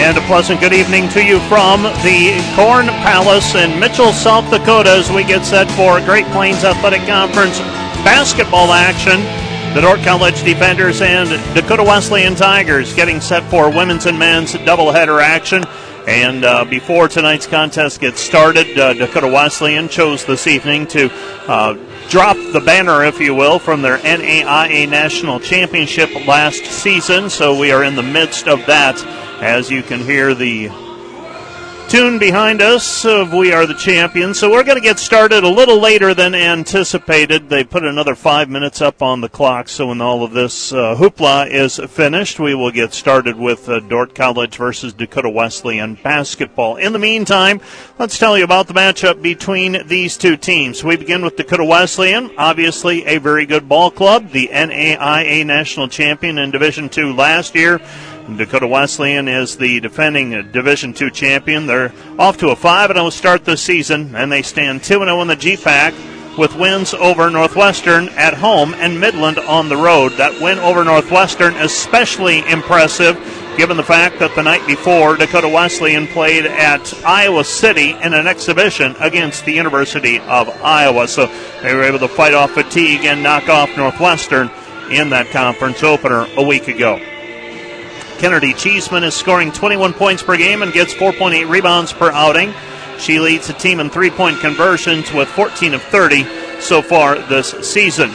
And a pleasant good evening to you from the Corn Palace in Mitchell, South Dakota, as we get set for Great Plains Athletic Conference basketball action. The Dordt College Defenders and Dakota Wesleyan Tigers getting set for women's and men's doubleheader action. And before tonight's contest gets started, Dakota Wesleyan chose this evening to drop the banner, if you will, from their NAIA National Championship last season. So we are in the midst of that, as you can hear the tune behind us of We Are the Champions. So we're going to get started a little later than anticipated. They put another 5 minutes up on the clock, so when all of this hoopla is finished, we will get started with Dordt College versus Dakota Wesleyan basketball. In the meantime, let's tell you about the matchup between these two teams. We begin with Dakota Wesleyan, obviously a very good ball club, the NAIA National Champion in Division II last year. Dakota Wesleyan is the defending Division II champion. They're off to a 5-0 start this season, and they stand 2-0 in the GPAC with wins over Northwestern at home and Midland on the road. That win over Northwestern especially impressive, given the fact that the night before, Dakota Wesleyan played at Iowa City in an exhibition against the University of Iowa. So they were able to fight off fatigue and knock off Northwestern in that conference opener a week ago. Kennedy Cheeseman is scoring 21 points per game and gets 4.8 rebounds per outing. She leads the team in three-point conversions with 14 of 30 so far this season.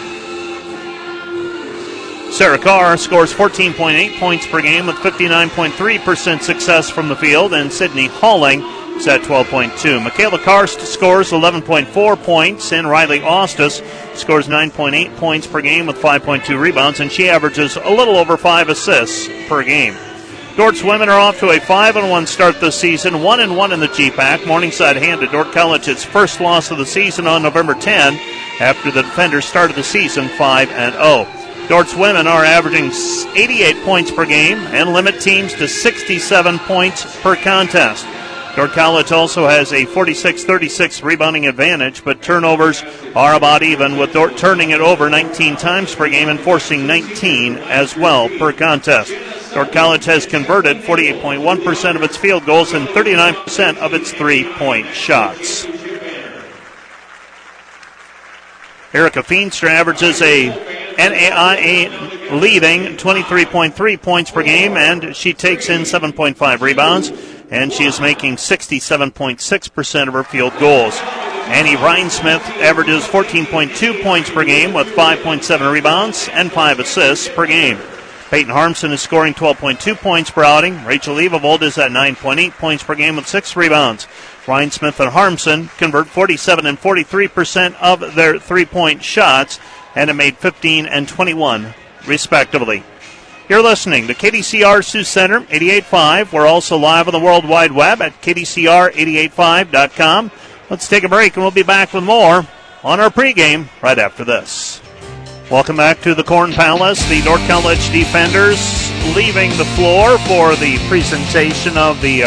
Sarah Carr scores 14.8 points per game with 59.3% success from the field, and Sydney Halling is at 12.2. Michaela Karst scores 11.4 points, and Riley Ostis scores 9.8 points per game with 5.2 rebounds, and she averages a little over 5 assists per game. Dordt's women are off to a 5-1 start this season, 1-1 in the GPAC. Morningside handed Dordt College its first loss of the season on November 10 after the defenders started the season 5-0. Dordt's women are averaging 88 points per game and limit teams to 67 points per contest. Dordt College also has a 46-36 rebounding advantage, but turnovers are about even, with Dordt turning it over 19 times per game and forcing 19 as well per contest. Dordt College has converted 48.1% of its field goals and 39% of its three-point shots. Erica Feenstra averages a NAIA leading 23.3 points per game, and she takes in 7.5 rebounds, and she is making 67.6% of her field goals. Annie Rhinesmith averages 14.2 points per game with 5.7 rebounds and 5 assists per game. Peyton Harmson is scoring 12.2 points per outing. Rachel Evavold is at 9.8 points per game with 6 rebounds. Rhinesmith and Harmson convert 47 and 43% of their three-point shots, and have made 15 and 21 respectively. You're listening to KDCR Sioux Center 88.5. We're also live on the World Wide Web at KDCR885.com. Let's take a break, and we'll be back with more on our pregame right after this. Welcome back to the Corn Palace. The Dordt College Defenders leaving the floor for the presentation of the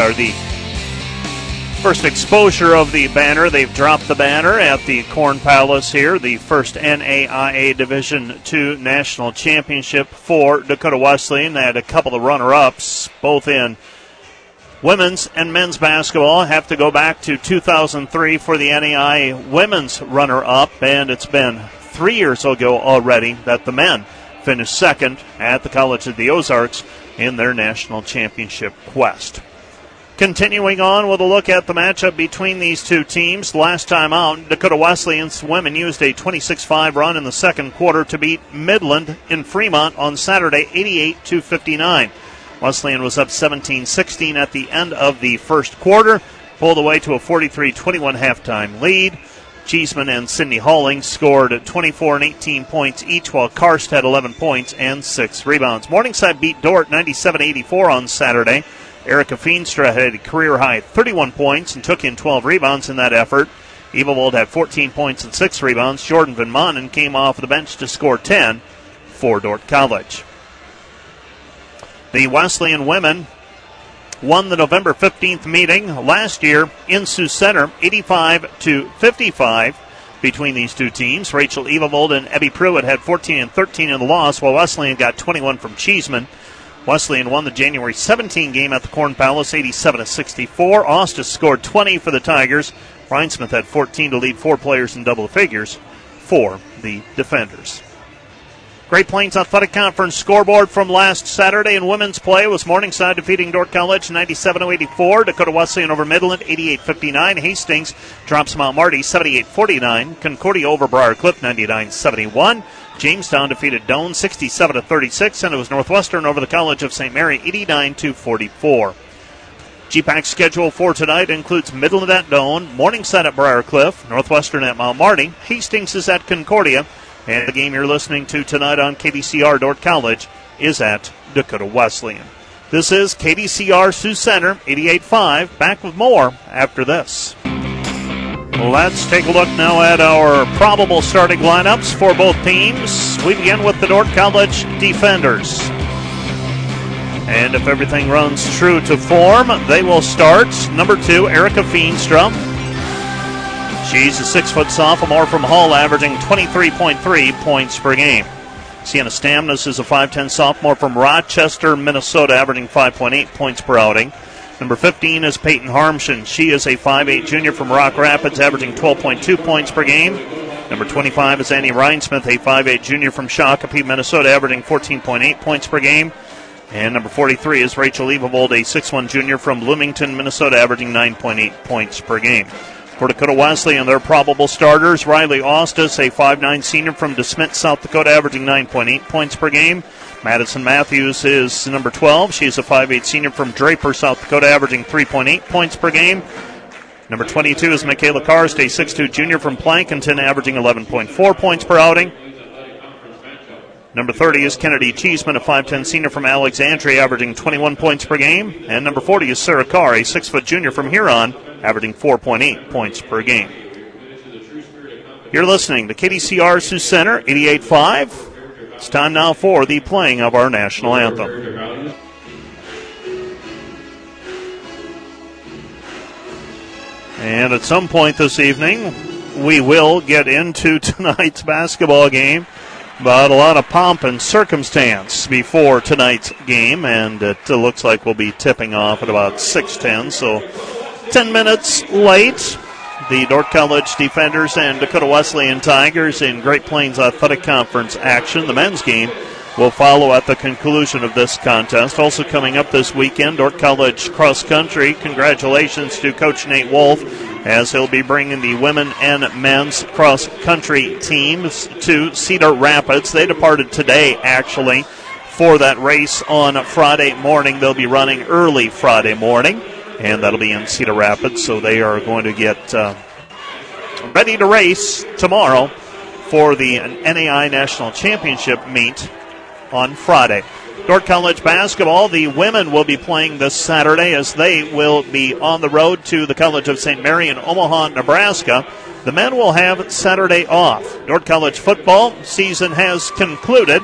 first exposure of the banner. They've dropped the banner at the Corn Palace here, the first NAIA Division II National Championship for Dakota Wesleyan. They had a couple of runner-ups, both in women's and men's basketball. Have to go back to 2003 for the NAIA women's runner-up, and it's been 3 years ago already that the men finished second at the College of the Ozarks in their national championship quest. Continuing on with a look at the matchup between these two teams. Last time out, Dakota Wesleyan's women used a 26-5 run in the second quarter to beat Midland in Fremont on Saturday, 88-59. Wesleyan was up 17-16 at the end of the first quarter, pulled away to a 43-21 halftime lead. Cheeseman and Sydney Halling scored 24 and 18 points each, while Karst had 11 points and 6 rebounds. Morningside beat Dordt 97-84 on Saturday. Erica Feenstra had a career-high 31 points and took in 12 rebounds in that effort. Evavold had 14 points and 6 rebounds. Jordan Van Manen came off the bench to score 10 for Dordt College. The Wesleyan women won the November 15th meeting last year in Sioux Center, 85-55 between these two teams. Rachel Evavold and Ebby Pruitt had 14 and 13 in the loss, while Wesleyan got 21 from Cheeseman. Wesleyan won the January 17 game at the Corn Palace 87-64. Ostis scored 20 for the Tigers. Rhinesmith had 14 to lead 4 players in double figures for the defenders. Great Plains Athletic Conference scoreboard from last Saturday in women's play was Morningside defeating Dordt College 97-84. Dakota Wesleyan over Midland 88-59. Hastings drops Mount Marty 78-49. Concordia over Briar Cliff 99-71. Jamestown defeated Doane 67-36, and it was Northwestern over the College of St. Mary 89-44. GPAC schedule for tonight includes Midland at Doane, Morningside at Briar Cliff, Northwestern at Mount Marty, Hastings is at Concordia, and the game you're listening to tonight on KDCR Dordt College is at Dakota Wesleyan. This is KDCR Sioux Center 88.5. Back with more after this. Let's take a look now at our probable starting lineups for both teams. We begin with the Dordt College defenders. And if everything runs true to form, they will start number 2, Erica Feenstra. She's a 6-foot sophomore from Hull, averaging 23.3 points per game. Sienna Stamnas is a 5'10 sophomore from Rochester, Minnesota, averaging 5.8 points per outing. Number 15 is Peyton Harmshen. She is a 5'8 junior from Rock Rapids, averaging 12.2 points per game. Number 25 is Annie Rhinesmith, a 5'8 junior from Shakopee, Minnesota, averaging 14.8 points per game. And number 43 is Rachel Leavold, a 6'1 junior from Bloomington, Minnesota, averaging 9.8 points per game. For Dakota Wesleyan, their probable starters, Riley Ostis, a 5'9 senior from DeSmet, South Dakota, averaging 9.8 points per game. Madison Matthews is number 12. She is a 5'8 senior from Draper, South Dakota, averaging 3.8 points per game. Number 22 is Michaela Karst, a 6'2 junior from Plankinton, averaging 11.4 points per outing. Number 30 is Kennedy Cheeseman, a 5'10 senior from Alexandria, averaging 21 points per game. And number 40 is Sarah Carr, a 6-foot junior from Huron, averaging 4.8 points per game. You're listening to KDCR Sioux Center, 88.5. It's time now for the playing of our national anthem. And at some point this evening, we will get into tonight's basketball game. But a lot of pomp and circumstance before tonight's game, and it looks like we'll be tipping off at about 6:10, so 10 minutes late. The Dordt College defenders and Dakota Wesleyan Tigers in Great Plains Athletic Conference action. The men's game will follow at the conclusion of this contest. Also coming up this weekend, Dordt College cross country. Congratulations to Coach Nate Wolf, as he'll be bringing the women and men's cross country teams to Cedar Rapids. They departed today, actually, for that race on Friday morning. They'll be running early Friday morning, and that'll be in Cedar Rapids, so they are going to get ready to race tomorrow for the NAI National Championship meet on Friday. Dordt College basketball, the women will be playing this Saturday as they will be on the road to the College of St. Mary in Omaha, Nebraska. The men will have Saturday off. Dordt College football season has concluded,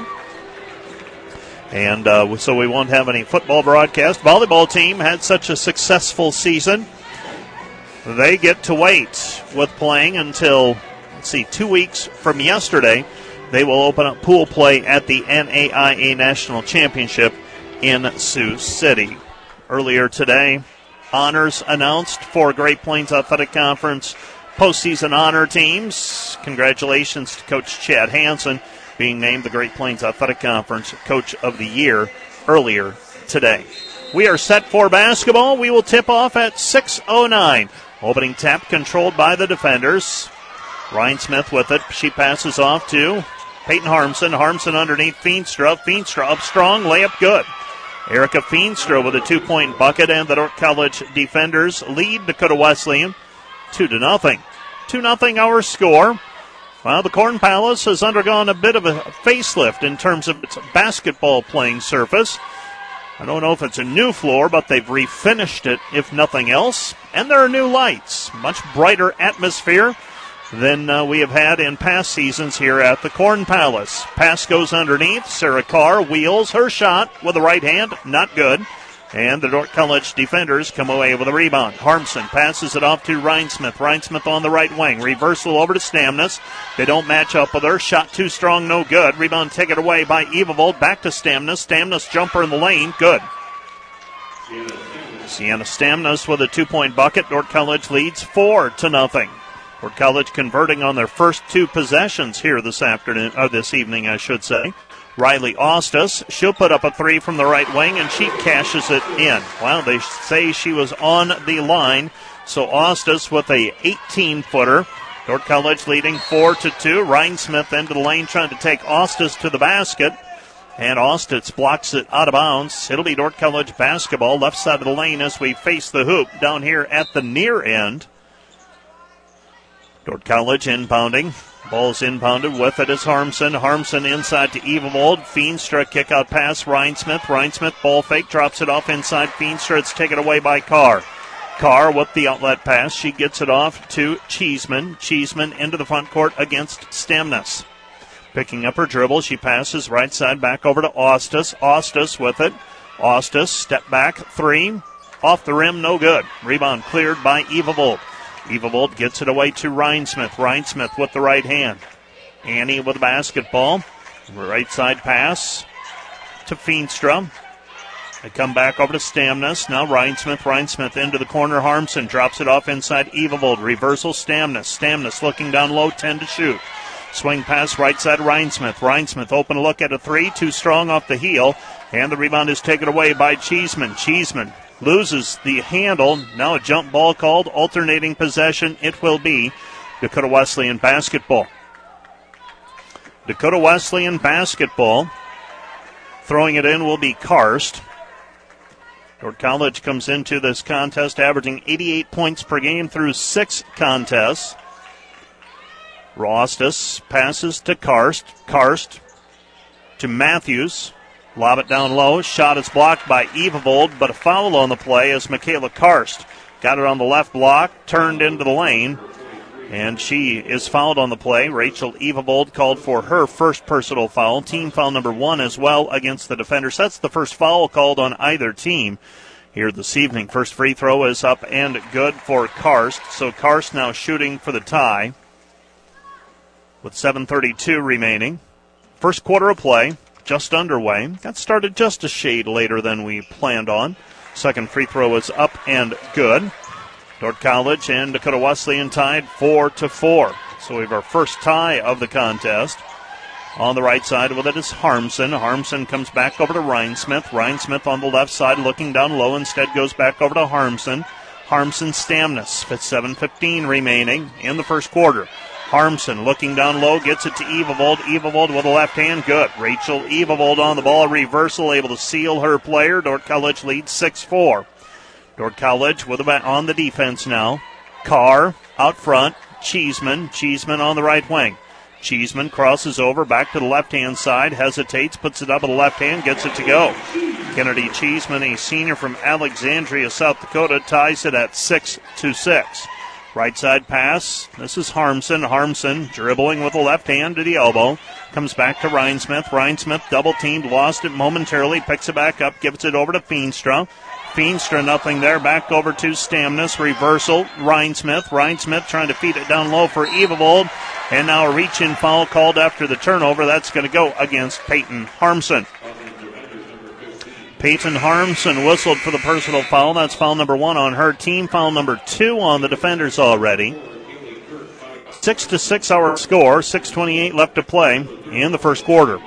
and so we won't have any football broadcast. Volleyball team had such a successful season, they get to wait with playing until, 2 weeks from yesterday. They will open up pool play at the NAIA National Championship in Sioux City. Earlier today, honors announced for Great Plains Athletic Conference postseason honor teams. Congratulations to Coach Chad Hansen being named the Great Plains Athletic Conference Coach of the Year earlier today. We are set for basketball. We will tip off at 6:09. Opening tap controlled by the defenders. Rhinesmith with it. She passes off to Peyton Harmson. Harmson underneath Feenstra. Feenstra up strong. Layup good. Erica Feenstra with a 2-point bucket, and the Dordt College defenders lead Dakota Wesleyan 2-0. 2-0 our score. Well, the Corn Palace has undergone a bit of a facelift in terms of its basketball playing surface. I don't know if it's a new floor, but they've refinished it, if nothing else. And there are new lights. Much brighter atmosphere than we have had in past seasons here at the Corn Palace. Pass goes underneath. Sarah Carr wheels her shot with the right hand. Not good. And the Dordt College defenders come away with a rebound. Harmson passes it off to Rhinesmith. Rhinesmith on the right wing. Reversal over to Stamnus. They don't match up with her. Shot too strong, no good. Rebound taken away by Evavold. Back to Stamnus. Stamnus jumper in the lane. Good. Sienna Stamnus with a 2-point bucket. Dordt College leads 4-0. Dordt College converting on their first 2 possessions here this afternoon, or this evening, I should say. Riley Ostis, she'll put up a 3 from the right wing, and she cashes it in. Well, they say she was on the line, so Ostis with a 18-footer. Dordt College leading 4-2. Rhinesmith into the lane trying to take Ostis to the basket, and Ostis blocks it out of bounds. It'll be Dordt College basketball, left side of the lane as we face the hoop down here at the near end. Dordt College inbounding. Ball's inbounded. With it is Harmson. Harmson inside to Evavold. Feenstra kick out pass. Rhinesmith. Rhinesmith ball fake. Drops it off inside Feenstra. It's taken away by Carr. Carr with the outlet pass. She gets it off to Cheeseman. Cheeseman into the front court against Stamnus. Picking up her dribble. She passes right side back over to Ostis. Ostis with it. Ostis step back 3. Off the rim. No good. Rebound cleared by Evavold. Evavold gets it away to Rhinesmith. Rhinesmith with the right hand. Annie with the basketball. Right side pass to Feenstra. They come back over to Stamnus. Now Rhinesmith. Rhinesmith into the corner. Harmson drops it off inside Evavold. Reversal Stamnus. Stamnus looking down low. 10 to shoot. Swing pass right side Rhinesmith. Rhinesmith open look at a 3. Too strong off the heel. And the rebound is taken away by Cheeseman. Cheeseman loses the handle. Now a jump ball called. Alternating possession. It will be Dakota Wesleyan basketball. Dakota Wesleyan basketball. Throwing it in will be Karst. Dordt College comes into this contest averaging 88 points per game through 6 contests. Rostis passes to Karst. Karst to Matthews. Lob it down low. Shot is blocked by Evavold, but a foul on the play as Michaela Karst got it on the left block, turned into the lane, and she is fouled on the play. Rachel Evavold called for her first personal foul, team foul number 1 as well against the defenders. That's the first foul called on either team here this evening. First free throw is up and good for Karst, so Karst now shooting for the tie with 7:32 remaining. First quarter of play. Just underway. Got started just a shade later than we planned on. Second free throw is up and good. Dordt College and Dakota Wesleyan tied 4-4. So we have our first tie of the contest. On the right side with it is Harmson. Harmson comes back over to Rhinesmith. Rhinesmith on the left side looking down low. Instead goes back over to Harmson. Harmson Stamnus. 7:15 remaining in the first quarter. Harmson looking down low, gets it to Evavold. Evavold with a left hand, good. Rachel Evavold on the ball, reversal, able to seal her player. Dordt College leads 6-4. Dordt College with on the defense now. Carr out front. Cheeseman on the right wing. Cheeseman crosses over, back to the left-hand side, hesitates, puts it up with the left hand, gets it to go. Kennedy Cheeseman, a senior from Alexandria, South Dakota, ties it at 6-6. Right side pass. This is Harmson. Harmson dribbling with the left hand to the elbow. Comes back to Rhinesmith. Rhinesmith double-teamed, lost it momentarily, picks it back up, gives it over to Feenstra. Feenstra, nothing there. Back over to Stamnus. Reversal. Rhinesmith. Rhinesmith trying to feed it down low for Evavold. And now a reach-in foul called after the turnover. That's going to go against Peyton Harmson. Peyton Harmson whistled for the personal foul. That's foul number 1 on her. Team foul number 2 on the defenders already. 6-6 our score. 6:28 left to play in the first quarter.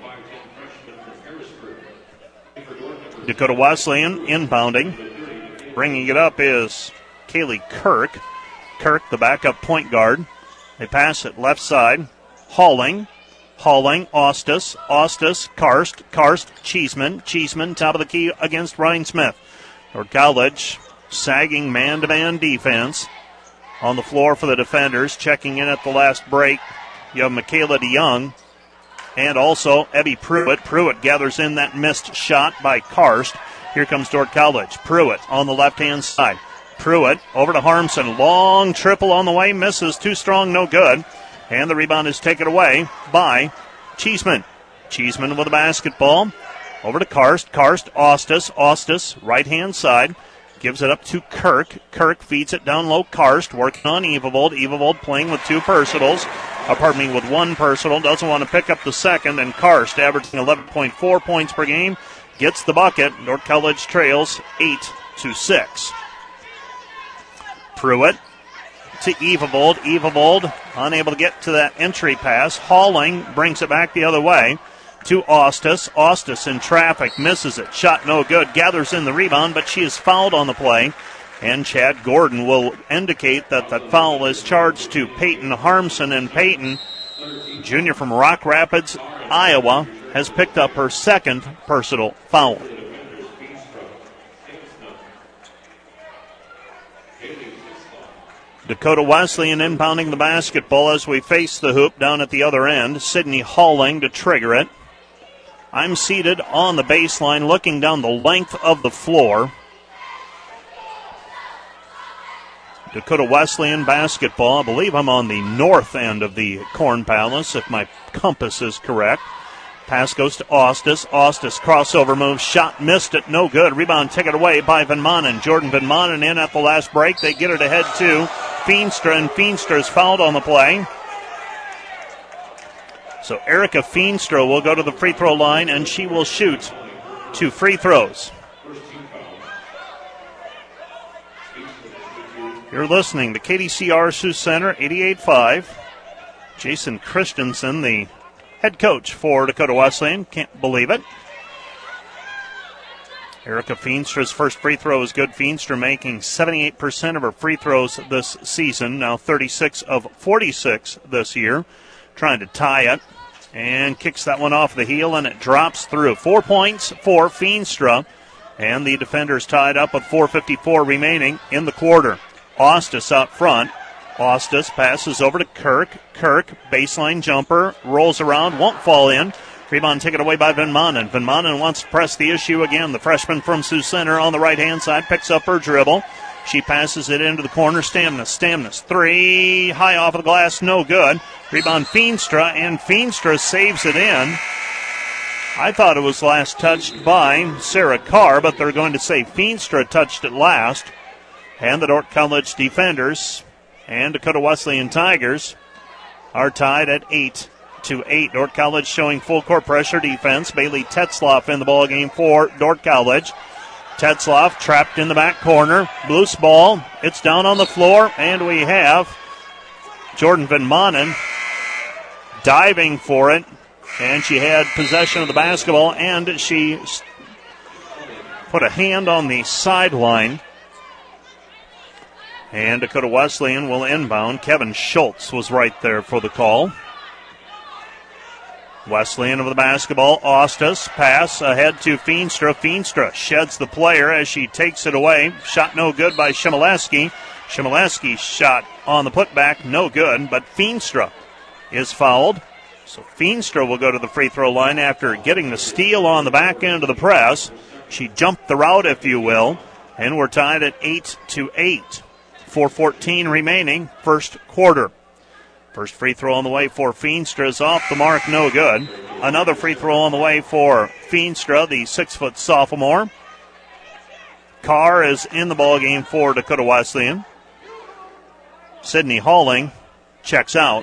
Dakota Wesleyan inbounding. Bringing it up is Kaylee Kirk. Kirk, the backup point guard. They pass it left side. Hauling, Ostis, Karst, Cheeseman, top of the key against Rhinesmith. Dordt College sagging man-to-man defense on the floor for the defenders. Checking in at the last break, you have Michaela DeYoung and also Ebby Pruitt. Pruitt gathers in that missed shot by Karst. Here comes Dordt College. Pruitt on the left-hand side. Pruitt over to Harmson. Long triple on the way, misses. Too strong, no good. And the rebound is taken away by Cheeseman. Cheeseman with the basketball. Over to Karst. Karst, Ostis. Ostis, right-hand side. Gives it up to Kirk. Kirk feeds it down low. Karst working on Evovold. Evovold playing with with one personal. Doesn't want to pick up the second. And Karst, averaging 11.4 points per game, gets the bucket. Dordt College trails 8-6. Pruitt to Evovold. Evovold unable to get to that entry pass. Halling brings it back the other way to Ostis. Ostis in traffic, misses it. Shot no good. Gathers in the rebound, but she is fouled on the play. And Chad Gordon will indicate that the foul is charged to Peyton Harmson. And Peyton, junior from Rock Rapids, Iowa, has picked up her second personal foul. Dakota Wesleyan inbounding the basketball as we face the hoop down at the other end. Sydney Halling to trigger it. I'm seated on the baseline looking down the length of the floor. Dakota Wesleyan basketball. I believe I'm on the north end of the Corn Palace, if my compass is correct. Pass goes to Ostis. Ostis crossover move. Shot missed it. No good. Rebound taken away by Van Manen. Jordan Van Manen in at the last break. They get it ahead to Feenstra, and Feenstra is fouled on the play. So Erica Feenstra will go to the free throw line, and she will shoot 2 free throws. You're listening to KDCR Sioux Center, 88.5. Jason Christensen, the head coach for Dakota Wesleyan. Can't believe it. Erica Feenstra's first free throw is good. Feenstra making 78% of her free throws this season. Now 36 of 46 this year. Trying to tie it. And kicks that one off the heel, and it drops through. 4 points for Feenstra. And the defenders tied up with 4:54 remaining in the quarter. Ostis out front. Ostis passes over to Kirk. Kirk, baseline jumper, rolls around, won't fall in. Rebound taken away by Van Manen. Van Manen wants to press the issue again. The freshman from Sioux Center on the right-hand side picks up her dribble. She passes it into the corner. Stamnus, three, high off of the glass, no good. Rebound Feenstra, and Feenstra saves it in. I thought it was last touched by Sarah Carr, but they're going to say Feenstra touched it last. And the Dordt College defenders and Dakota Wesleyan Tigers are tied at 8-8. Dordt College showing full court pressure defense. Bailey Tetzloff in the ball game for Dordt College. Tetzloff trapped in the back corner. Loose ball. It's down on the floor, and we have Jordan Van Manen diving for it. And she had possession of the basketball, and she put a hand on the sideline. And Dakota Wesleyan will inbound. Kevin Schultz was right there for the call. Wesleyan of the basketball. Ostis pass ahead to Feenstra. Feenstra sheds the player as she takes it away. Shot no good by Shimoleski. Shimoleski's shot on the putback, no good, but Feenstra is fouled. So Feenstra will go to the free throw line after getting the steal on the back end of the press. She jumped the route, if you will, and we're tied at 8-8. 4:14 remaining, first quarter. First free throw on the way for Feenstra is off the mark, no good. Another free throw on the way for Feenstra, the 6-foot sophomore. Carr is in the ballgame for Dakota Wesleyan. Sydney Halling checks out.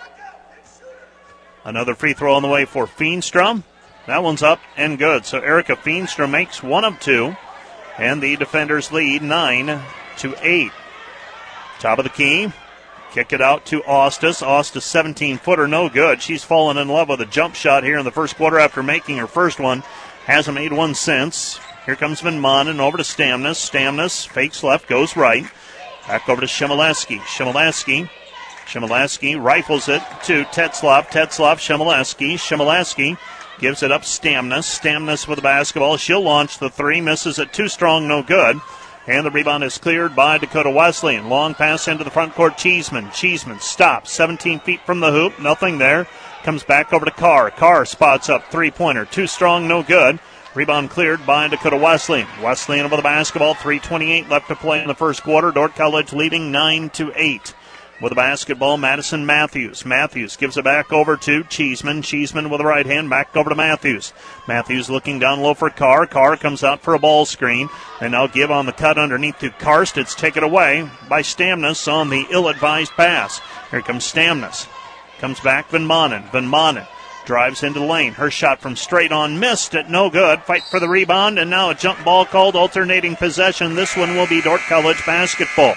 Another free throw on the way for Feenstra. That one's up and good. So Erica Feenstra makes one of two, and the defenders lead 9-8. Top of the key. Kick it out to Ostis. Ostis, 17-footer, no good. She's fallen in love with a jump shot here in the first quarter after making her first one. Hasn't made one since. Here comes Van Manen over to Stamnus. Stamnus fakes left, goes right. Back over to Shimoleski. Shimoleski rifles it to Tetzloff. Shimoleski. Shimoleski gives it up Stamnus. Stamnus with the basketball. She'll launch the three. Misses it too strong, no good. And the rebound is cleared by Dakota Wesleyan. Long pass into the front court. Cheeseman stops 17 feet from the hoop. Nothing there. Comes back over to Carr. Carr spots up three-pointer. Too strong, no good. Rebound cleared by Dakota Wesleyan. Wesleyan over the basketball. 3:28 left to play in the first quarter. Dordt College leading 9-8. with the basketball, Madison Matthews. Matthews gives it back over to Cheeseman. Cheeseman with the right hand, back over to Matthews. Matthews looking down low for Carr. Carr comes out for a ball screen. And now give on the cut underneath to Karst. It's taken away by Stamnus on the ill-advised pass. Here comes Stamnus. Comes back Van Manen. Van Manen drives into the lane. Her shot from straight on missed it. No good. Fight for the rebound. And now a jump ball called, alternating possession. This one will be Dordt College basketball.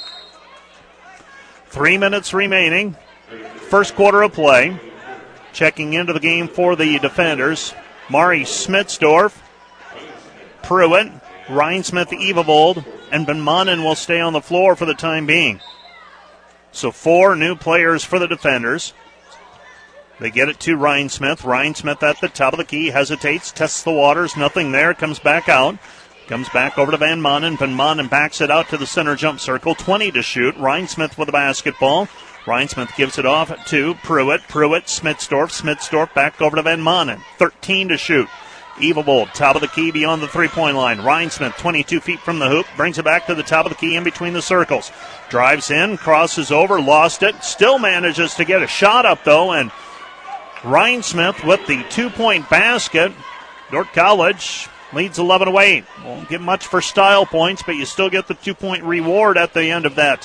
3 minutes remaining. First quarter of play. Checking into the game for the defenders. Mari Smitsdorf, Pruitt, Rhinesmith, Evavold, and Van Manen will stay on the floor for the time being. So 4 new players for the defenders. They get it to Rhinesmith. Rhinesmith at the top of the key, hesitates, tests the waters, nothing there, comes back out. Comes back over to Van Manen. Van Manen backs it out to the center jump circle. 20 to shoot. Rhinesmith with the basketball. Rhinesmith gives it off to Pruitt. Pruitt, Smitsdorf. Smitsdorf back over to Van Manen. 13 to shoot. Evavold, top of the key beyond the three-point line. Rhinesmith, 22 feet from the hoop. Brings it back to the top of the key in between the circles. Drives in, crosses over, lost it. Still manages to get a shot up, though. And Rhinesmith with the 2-point basket. Dordt College leads 11-8. Won't get much for style points, but you still get the 2-point reward at the end of that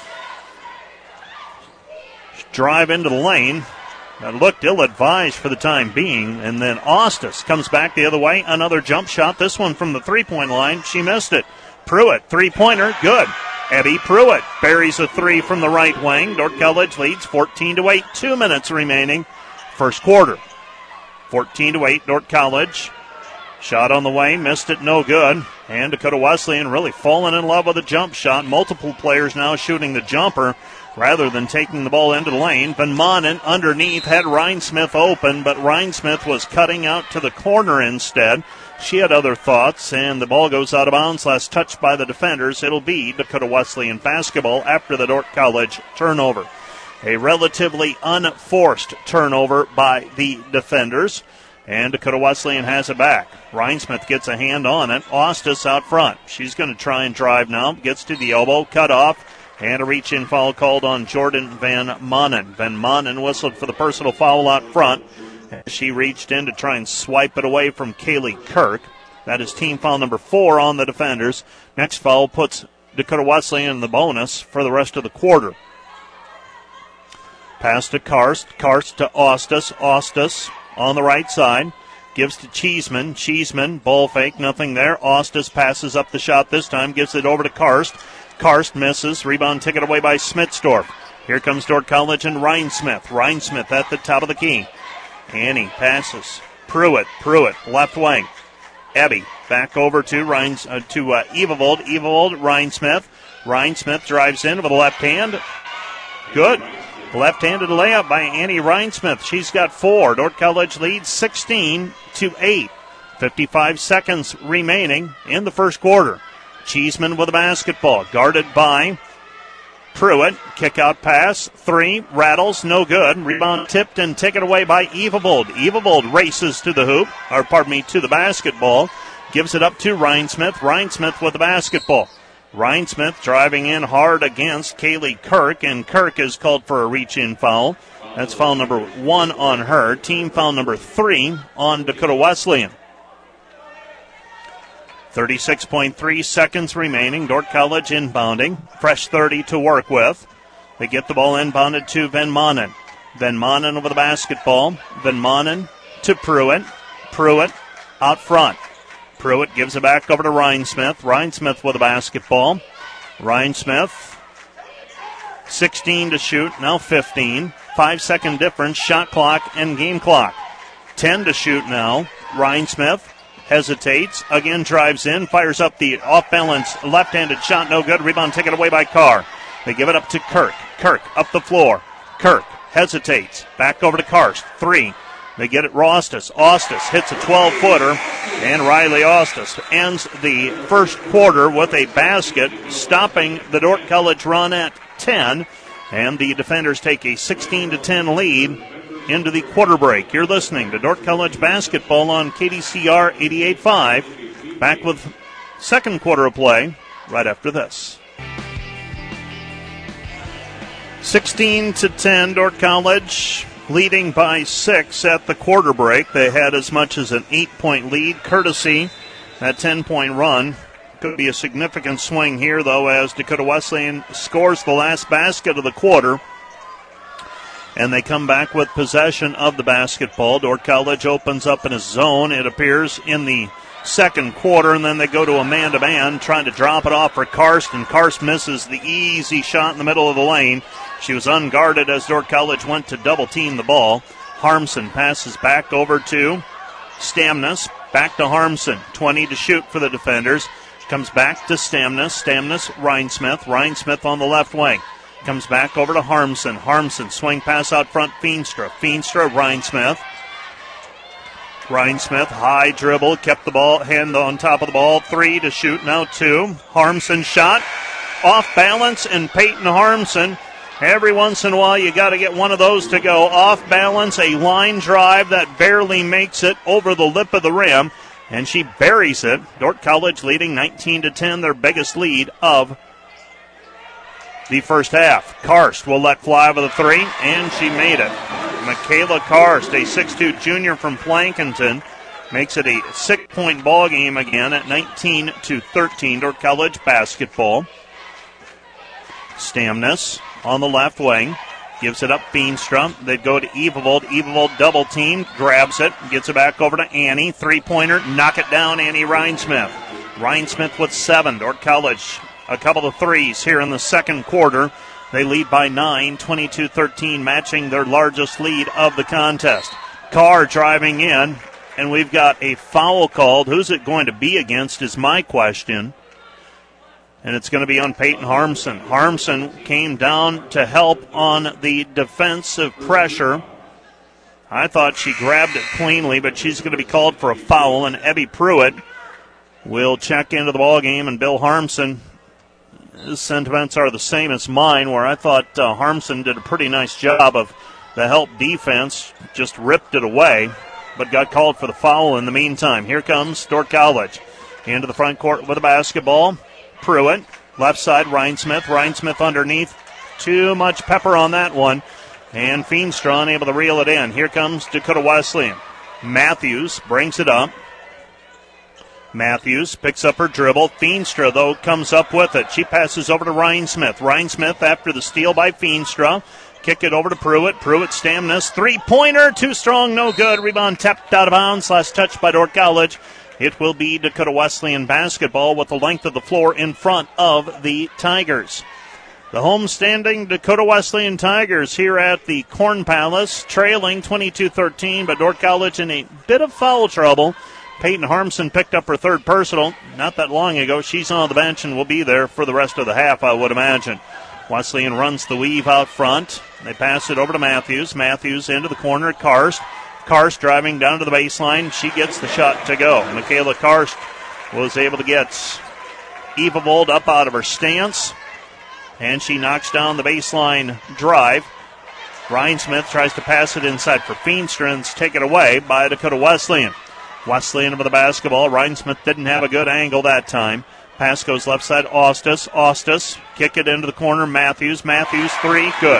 drive into the lane. That looked ill-advised for the time being. And then Ostis comes back the other way. Another jump shot. This one from the three-point line. She missed it. Pruitt, three-pointer. Good. Abby Pruitt buries a three from the right wing. Dordt College leads 14-8. 2 minutes remaining. First quarter. 14-8. Dordt College. Shot on the way, missed it, no good. And Dakota Wesleyan really falling in love with the jump shot. Multiple players now shooting the jumper rather than taking the ball into the lane. Van Manen underneath had Rhinesmith open, but Rhinesmith was cutting out to the corner instead. She had other thoughts, and the ball goes out of bounds. Last touched by the defenders. It'll be Dakota Wesleyan basketball after the Dordt College turnover. A relatively unforced turnover by the defenders. And Dakota Wesleyan has it back. Rhinesmith gets a hand on it. Ostis out front. She's going to try and drive now. Gets to the elbow, cut off, and a reach-in foul called on Jordan Van Manen. Van Manen whistled for the personal foul out front. She reached in to try and swipe it away from Kaylee Kirk. That is team foul number 4 on the defenders. Next foul puts Dakota Wesleyan in the bonus for the rest of the quarter. Pass to Karst. Karst to Ostis. Ostis on the right side. Gives to Cheeseman. Cheeseman, ball fake, nothing there. Ostis passes up the shot this time. Gives it over to Karst. Karst misses. Rebound taken away by Smitsdorf. Here comes Dordt College and Rhinesmith. Rhinesmith at the top of the key. Annie passes. Pruitt. Pruitt, left wing. Ebby back over to Evavold. Evavold, Rhinesmith. Rhinesmith drives in with a left hand. Good. Left-handed layup by Annie Rhinesmith. She's got 4. Dordt College leads 16-8. 55 seconds remaining in the first quarter. Cheeseman with the basketball. Guarded by Pruitt. Kick-out pass. 3. Rattles. No good. Rebound tipped and taken away by Evavold. Evavold races to the hoop. To the basketball. Gives it up to Rhinesmith. Rhinesmith with the basketball. Rhinesmith driving in hard against Kaylee Kirk, and Kirk is called for a reach-in foul. That's foul number 1 on her. Team foul number 3 on Dakota Wesleyan. 36.3 seconds remaining. Dordt College inbounding. Fresh 30 to work with. They get the ball inbounded to Van Manen. Van Manen over the basketball. Van Manen to Pruitt. Pruitt out front. Pruitt gives it back over to Rhinesmith. Rhinesmith with the basketball. Rhinesmith, 16 to shoot, now 15. 5-second difference, shot clock and game clock. 10 to shoot now. Rhinesmith hesitates, again drives in, fires up the off-balance left-handed shot, no good. Rebound taken away by Carr. They give it up to Kirk. Kirk up the floor. Kirk hesitates, back over to Karst. 3. They get it Rostis. Ostis hits a 12-footer, and Riley Ostis ends the first quarter with a basket, stopping the Dordt College run at 10, and the defenders take a 16-10 lead into the quarter break. You're listening to Dordt College basketball on KDCR 88.5. Back with second quarter of play right after this. 16-10, Dordt College leading by 6 at the quarter break. They had as much as an 8-point lead, courtesy that 10-point run. Could be a significant swing here, though, as Dakota Wesleyan scores the last basket of the quarter. And they come back with possession of the basketball. Dordt College opens up in a zone, it appears, in the second quarter, and then they go to a man-to-man, trying to drop it off for Karst, and Karst misses the easy shot in the middle of the lane. She was unguarded as Dordt College went to double-team the ball. Harmson passes back over to Stamnus. Back to Harmson. 20 to shoot for the defenders. Comes back to Stamnus. Stamnus, Rhinesmith. Rhinesmith on the left wing. Comes back over to Harmson. Harmson, swing pass out front, Feenstra. Feenstra, Rhinesmith. Rhinesmith, high dribble, kept the ball, hand on top of the ball. 3 to shoot, now 2. Harmson shot, off balance, and Peyton Harmson. Every once in a while, you got to get one of those to go. Off balance, a line drive that barely makes it over the lip of the rim, and she buries it. Dordt College leading 19-10, their biggest lead of the first half. Karst will let fly over the 3, and she made it. Michaela Karst, a 6'2 junior from Plankinton, makes it a 6-point ball game again at 19-13. Dordt College basketball. Stamnus on the left wing, gives it up Feenstra. They go to Evavold. Evavold double team, grabs it, gets it back over to Annie. 3-pointer, knock it down, Annie Rhinesmith. Rhinesmith with 7. Dordt College, a couple of threes here in the second quarter. They lead by 9, 22-13, matching their largest lead of the contest. Carr driving in, and we've got a foul called. Who's it going to be against is my question. And it's going to be on Peyton Harmson. Harmson came down to help on the defensive pressure. I thought she grabbed it cleanly, but she's going to be called for a foul, and Ebby Pruitt will check into the ballgame, and Bill Harmson. His sentiments are the same as mine, where I thought Harmson did a pretty nice job of the help defense, just ripped it away, but got called for the foul in the meantime. Here comes Dordt College into the front court with a basketball. Pruitt, left side, Rhinesmith. Rhinesmith underneath. Too much pepper on that one. And Feenstra unable to reel it in. Here comes Dakota Wesleyan. Matthews brings it up. Matthews picks up her dribble. Feenstra, though, comes up with it. She passes over to Rhinesmith. Rhinesmith after the steal by Feenstra. Kick it over to Pruitt. Pruitt, Stamnus. 3-pointer. Too strong, no good. Rebound tapped out of bounds. Last touch by Dordt College. It will be Dakota Wesleyan basketball with the length of the floor in front of the Tigers. The homestanding Dakota Wesleyan Tigers here at the Corn Palace, trailing 22-13, but Dordt College in a bit of foul trouble. Peyton Harmson picked up her third personal not that long ago. She's on the bench and will be there for the rest of the half, I would imagine. Wesleyan runs the weave out front. They pass it over to Matthews. Matthews into the corner at Karst. Karst driving down to the baseline. She gets the shot to go. Michaela Karst was able to get Evavold up out of her stance, and she knocks down the baseline drive. Rhinesmith tries to pass it inside for Feenstra, and it's taken away by Dakota Wesleyan. Wesleyan with the basketball. Rhinesmith didn't have a good angle that time. Pass goes left side, Ostis. Ostis, kick it into the corner, Matthews. Matthews, 3, good.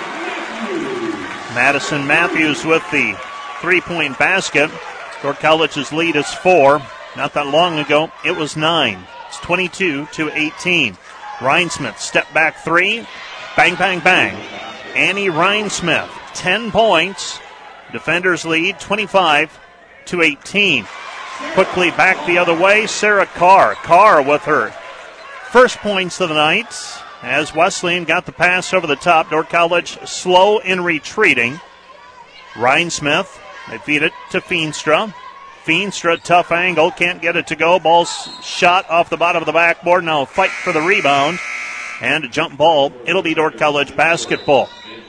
Madison Matthews with the 3-point basket. Dordt College's lead is 4. Not that long ago, it was 9. It's 22-18. Rhinesmith, step back 3. Bang, bang, bang. Annie Rhinesmith, 10 points. Defenders lead 25-18. Quickly back the other way, Sarah Carr. Carr with her first points of the night as Wesleyan got the pass over the top. Dordt College slow in retreating. Rhinesmith, they feed it to Feenstra. Feenstra, tough angle, can't get it to go. Ball's shot off the bottom of the backboard. Now a fight for the rebound and a jump ball. It'll be Dordt College basketball.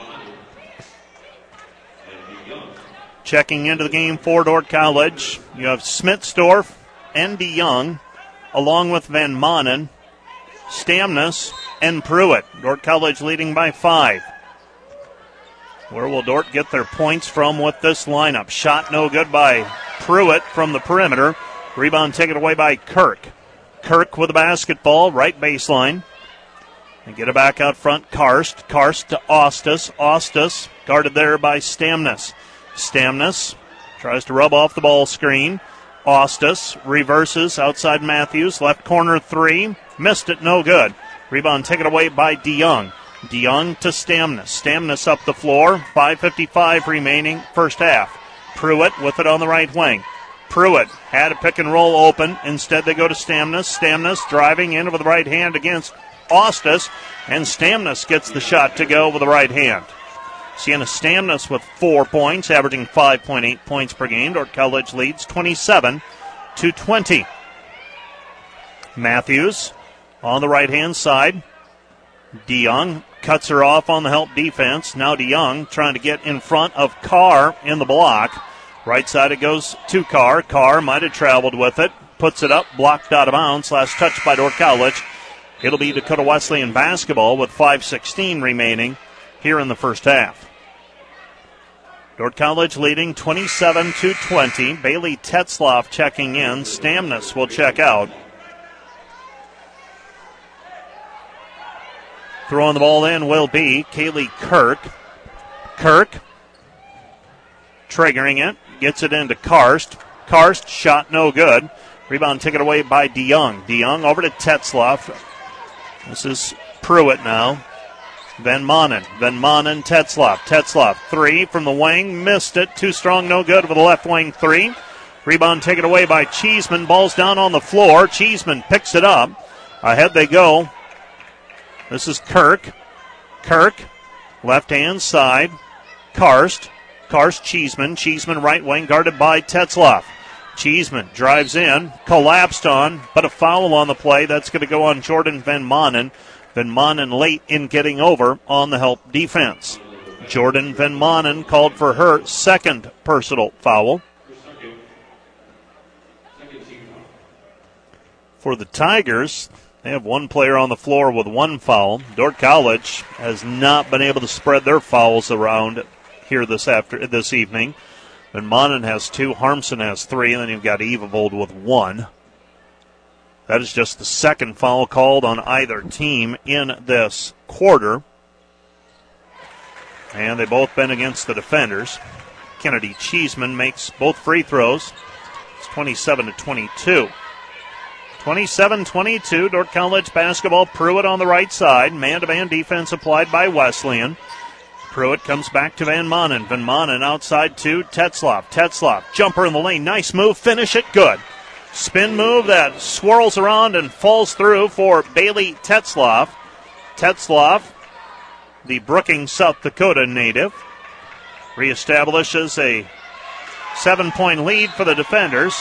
Checking into the game for Dordt College, you have Smitsdorf and DeYoung, along with Van Manen, Stamnus, and Pruitt. Dordt College leading by 5. Where will Dordt get their points from with this lineup? Shot no good by Pruitt from the perimeter. Rebound taken away by Kirk. Kirk with the basketball, right baseline. And get it back out front. Karst to Ostis. Ostis guarded there by Stamnus. Stamnus tries to rub off the ball screen. Ostis reverses outside Matthews. Left corner three. Missed it, no good. Rebound taken away by DeYoung. DeYoung to Stamnus. Stamnus up the floor. 5:55 remaining first half. Pruitt with it on the right wing. Pruitt had a pick and roll open. Instead they go to Stamnus. Stamnus driving in with the right hand against Ostis, and Stamnus gets the shot to go with the right hand. Sienna Stamnus with 4 points, averaging 5.8 points per game. Dordt College leads 27-20. Matthews on the right-hand side. DeYoung cuts her off on the help defense. Now DeYoung trying to get in front of Carr in the block. Right side it goes to Carr. Carr might have traveled with it. Puts it up, blocked out of bounds. Last touch by Dordt College. It'll be Dakota Wesleyan basketball with 5:16 remaining here in the first half. Dordt College leading 27-20. Bailey Tetzloff checking in. Stamnus will check out. Throwing the ball in will be Kaylee Kirk. Kirk triggering it. Gets it into Karst. Karst shot no good. Rebound taken away by DeYoung. DeYoung over to Tetzloff. This is Pruitt now. Van Manen. Van Manen, Tetzloff. Tetzloff, three from the wing. Missed it. Too strong, no good with a left wing three. Rebound taken away by Cheeseman. Ball's down on the floor. Cheeseman picks it up. Ahead they go. This is Kirk. Kirk, left-hand side. Karst. Karst, Cheeseman. Cheeseman, right wing, guarded by Tetzloff. Cheeseman drives in, collapsed on, but a foul on the play. That's going to go on Jordan Van Manen. Van Manen late in getting over on the help defense. Jordan Van Manen called for her second personal foul. For the Tigers, they have one player on the floor with one foul. Dordt College has not been able to spread their fouls around here this evening. Van Manen has two, Harmson has three, and then you've got Evavold with one. That is just the second foul called on either team in this quarter. And they've both been against the defenders. Kennedy Cheeseman makes both free throws. It's 27-22. 27-22, Dordt College basketball. Pruitt on the right side. Man-to-man defense applied by Wesleyan. Pruitt comes back to Van Manen. Van Manen outside to Tetzloff. Tetzloff, jumper in the lane. Nice move. Finish it. Good. Spin move that swirls around and falls through for Bailey Tetzloff. Tetzloff, the Brookings, South Dakota native, reestablishes a 7-point lead for the defenders.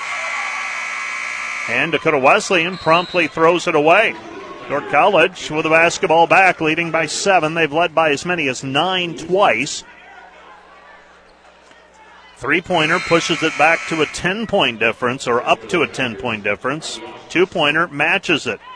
And Dakota Wesleyan promptly throws it away. Dordt College with the basketball back, leading by 7. They've led by as many as 9 twice. Three-pointer pushes it back to a 10-point difference, or up to a 10-point difference. Two-pointer matches it.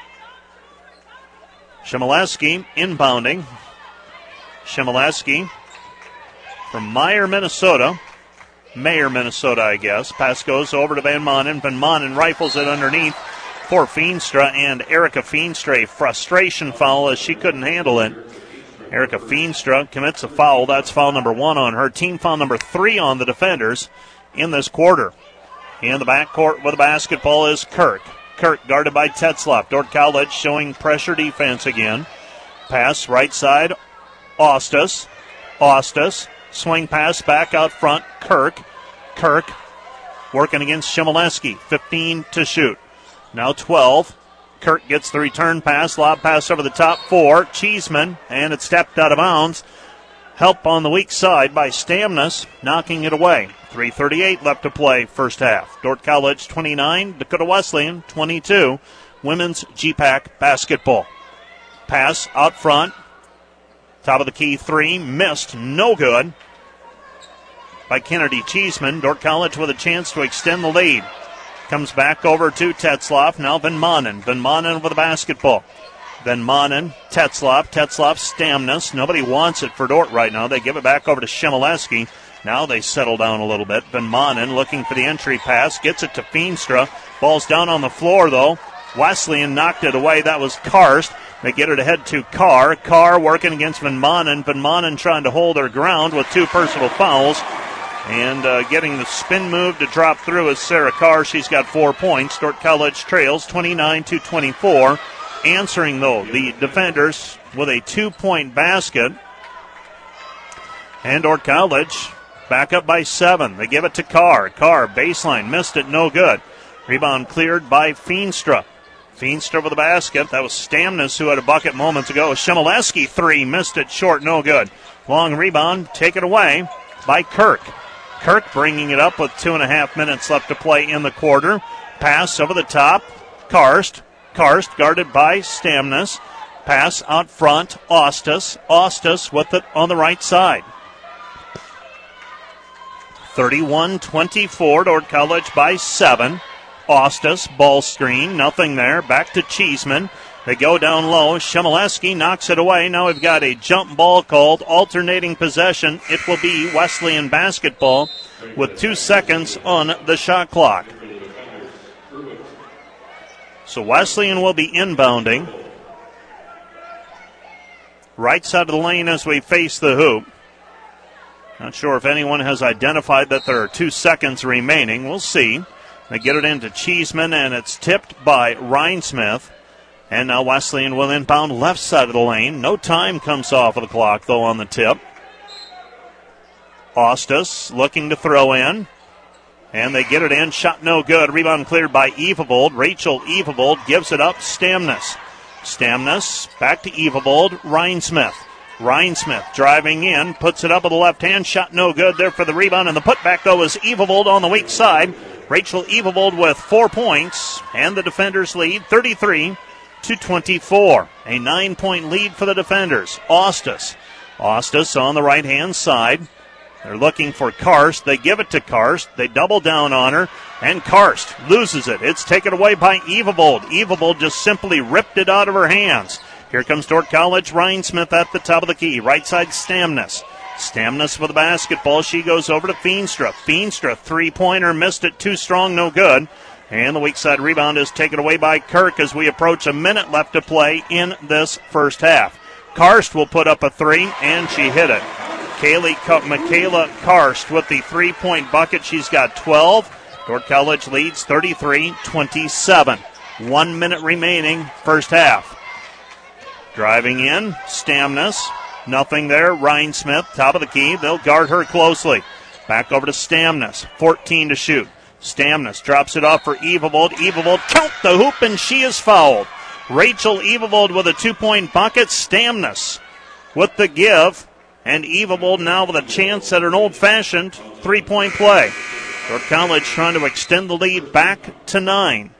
Shimoleski inbounding. Shimoleski from Mayer, Minnesota, I guess. Pass goes over to Van Manen. Van Manen rifles it underneath for Feenstra, and Erica Feenstra, frustration foul as she couldn't handle it. Erica Feenstra commits a foul. That's foul number 1 on her. Team foul number 3 on the defenders in this quarter. In the backcourt with the basketball is Kirk. Kirk guarded by Tetzloff. Dordt College showing pressure defense again. Pass right side, Ostis. Ostis, swing pass back out front, Kirk. Kirk working against Shimoleski. 15 to shoot. Now 12. Kirk gets the return pass, lob pass over the top for Cheeseman, and it stepped out of bounds. Help on the weak side by Stamnus, knocking it away. 3:38 left to play first half. Dordt College 29, Dakota Wesleyan 22. Women's GPAC basketball. Pass out front. Top of the key three, missed, no good. By Kennedy Cheeseman. Dordt College with a chance to extend the lead. Comes back over to Tetzloff. Now Van Manen. Van Manen with the basketball. Van Manen, Tetzloff. Tetzloff, Stamnus. Nobody wants it for Dordt right now. They give it back over to Shimoleski. Now they settle down a little bit. Van Manen looking for the entry pass. Gets it to Feenstra. Ball's down on the floor, though. Wesleyan knocked it away. That was Karst. They get it ahead to Carr. Carr working against Van Manen. Van Manen trying to hold her ground with 2 personal fouls. And getting the spin move to drop through is Sarah Carr. She's got 4 points. Dordt College trails 29-24. Answering, though, the defenders with a 2-point basket. And Dordt College back up by 7. They give it to Carr. Carr, baseline, missed it, no good. Rebound cleared by Feenstra. Feenstra with the basket. That was Stamnus who had a bucket moments ago. Shimoleski 3, missed it short, no good. Long rebound, taken away by Kirk. Kirk bringing it up with 2.5 minutes left to play in the quarter. Pass over the top. Karst. Karst guarded by Stamnus. Pass out front. Ostis. Ostis with it on the right side. 31-24. Dordt College by 7. Ostis, ball screen, nothing there. Back to Cheeseman. They go down low. Shimoleski knocks it away. Now we've got a jump ball called. Alternating possession. It will be Wesleyan basketball with 2 seconds on the shot clock. So Wesleyan will be inbounding. Right side of the lane as we face the hoop. Not sure if anyone has identified that there are 2 seconds remaining. We'll see. They get it into Cheeseman, and it's tipped by Rhinesmith. And now Wesleyan will inbound left side of the lane. No time comes off of the clock, though, on the tip. Ostis looking to throw in. And they get it in. Shot no good. Rebound cleared by Evavold. Rachel Evavold gives it up. Stamnus. Stamnus back to Evavold. Rhinesmith. Rhinesmith driving in. Puts it up with the left hand. Shot no good there for the rebound. And the putback, though, is Evavold on the weak side. Rachel Evavold with 4 points. And the defenders lead 33-24. A 9-point lead for the defenders. Ostis. Ostis on the right-hand side. They're looking for Karst. They give it to Karst. They double down on her. And Karst loses it. It's taken away by Evavold. Evavold just simply ripped it out of her hands. Here comes Dordt College. Rhinesmith at the top of the key. Right side Stamnus. Stamnus with the basketball. She goes over to Feenstra. Feenstra, 3-pointer, missed it. Too strong, no good. And the weak side rebound is taken away by Kirk as we approach a minute left to play in this first half. Karst will put up a 3, and she hit it. Michaela Karst with the 3-point bucket. She's got 12. Dordt College leads 33-27. 1 minute remaining, first half. Driving in, Stamnus. Nothing there. Rhinesmith, top of the key. They'll guard her closely. Back over to Stamnus. 14 to shoot. Stamnus drops it off for Evavold. Evavold count the hoop, and she is fouled. Rachel Evavold with a 2-point bucket. Stamnus with the give. And Evavold now with a chance at an old-fashioned 3-point play. Dordt College trying to extend the lead back to 9.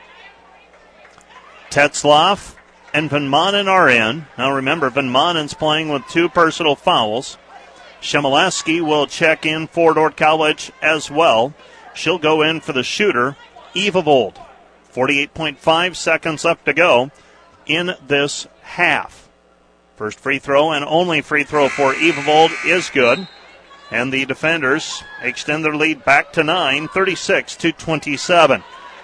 Tetzlaff and Van Manen are in. Now remember, Van Manen's playing with 2 personal fouls. Shimoleski will check in for Dordt College as well. She'll go in for the shooter, Evavold. 48.5 seconds left to go in this half. First free throw and only free throw for Evavold is good. And the defenders extend their lead back to 9, 36-27.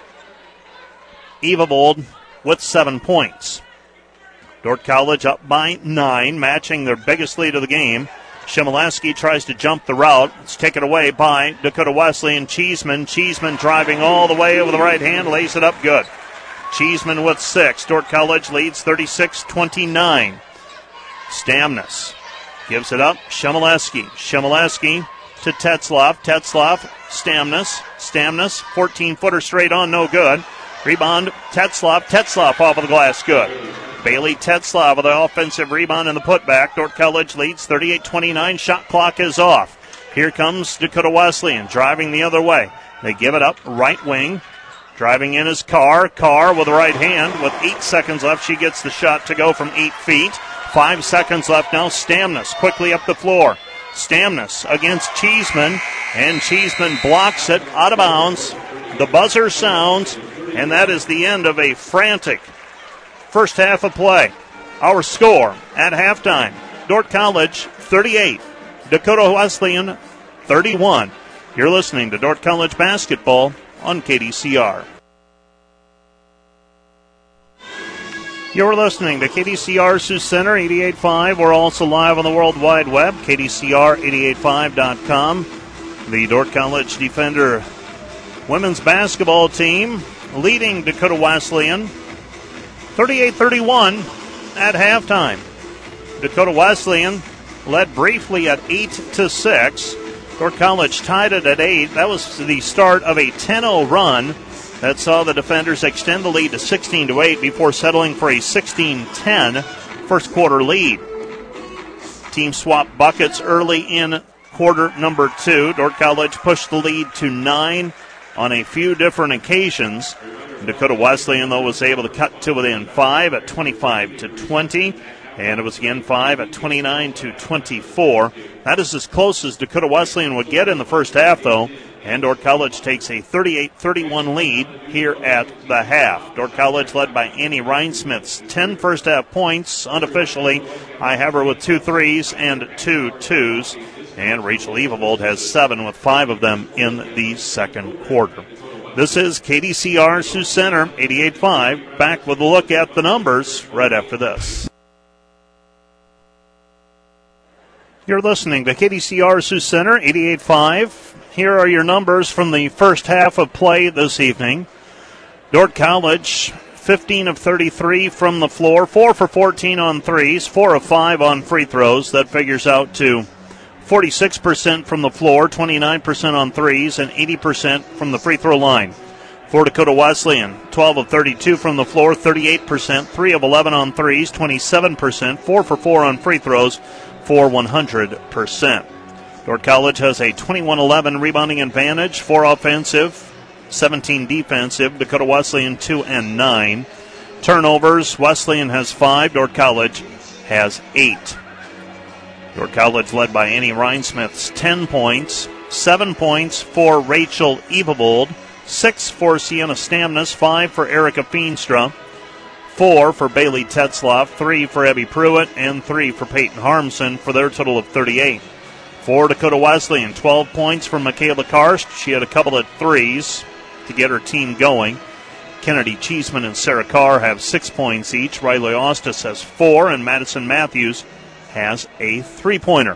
Evavold with 7 points. Dordt College up by 9, matching their biggest lead of the game. Shimoleski tries to jump the route. It's taken away by Dakota Wesleyan. Cheeseman. Cheeseman driving all the way over the right hand. Lays it up good. Cheeseman with 6. Dordt College leads 36-29. Stamnus gives it up. Shimoleski. Shimoleski to Tetzlaff. Tetzlaff. Stamnus. Stamnus. 14-footer straight on. No good. Rebound. Tetzlaff. Tetzlaff off of the glass. Good. Bailey Tetzlaff with the offensive rebound and the putback. Dordt College leads 38-29. Shot clock is off. Here comes Dakota Wesleyan driving the other way. They give it up right wing. Driving in is Carr. Carr with the right hand. With 8 seconds left, she gets the shot to go from 8 feet. 5 seconds left now. Stamnus quickly up the floor. Stamnus against Cheeseman. And Cheeseman blocks it out of bounds. The buzzer sounds. And that is the end of a frantic first half of play. Our score at halftime, Dordt College 38, Dakota Wesleyan 31. You're listening to Dordt College basketball on KDCR. You're listening to KDCR Sioux Center 88.5. We're also live on the World Wide Web, KDCR885.com. The Dordt College Defender women's basketball team leading Dakota Wesleyan 38-31 at halftime. Dakota Wesleyan led briefly at 8-6. Dordt College tied it at 8. That was the start of a 10-0 run that saw the defenders extend the lead to 16-8 before settling for a 16-10 first quarter lead. Team swapped buckets early in quarter number 2. Dordt College pushed the lead to 9 on a few different occasions. Dakota Wesleyan, though, was able to cut to within 5 at 25-20. And it was again 5 at 29-24. That is as close as Dakota Wesleyan would get in the first half, though. And Dordt College takes a 38-31 lead here at the half. Dordt College led by Annie Reinsmith's 10 first half points. Unofficially, I have her with 2 threes and 2 twos. And Rachel Evavold has 7 with 5 of them in the second quarter. This is KDCR Sioux Center 88.5. Back with a look at the numbers right after this. You're listening to KDCR Sioux Center 88.5. Here are your numbers from the first half of play this evening. Dordt College, 15 of 33 from the floor, 4 for 14 on threes, 4 of 5 on free throws. That figures out to 46% from the floor, 29% on threes, and 80% from the free throw line. For Dakota Wesleyan, 12 of 32 from the floor, 38%, 3 of 11 on threes, 27%, 4 for 4 on free throws, for 100%. Dordt College has a 21-11 rebounding advantage, 4 offensive, 17 defensive. Dakota Wesleyan 2 and 9. Turnovers, Wesleyan has 5, Dordt College has 8. Dordt College led by Annie Reinsmith's 10 points, 7 points for Rachel Evavold, 6 for Sienna Stamnus, 5 for Erica Feenstra, 4 for Bailey Tetzloff, 3 for Abby Pruitt, and 3 for Peyton Harmson for their total of 38. For Dakota Wesleyan, 12 points from Michaela Karst. She had a couple of threes to get her team going. Kennedy Cheeseman and Sarah Carr have 6 points each. Riley Ostis has 4, and Madison Matthews has a 3-pointer.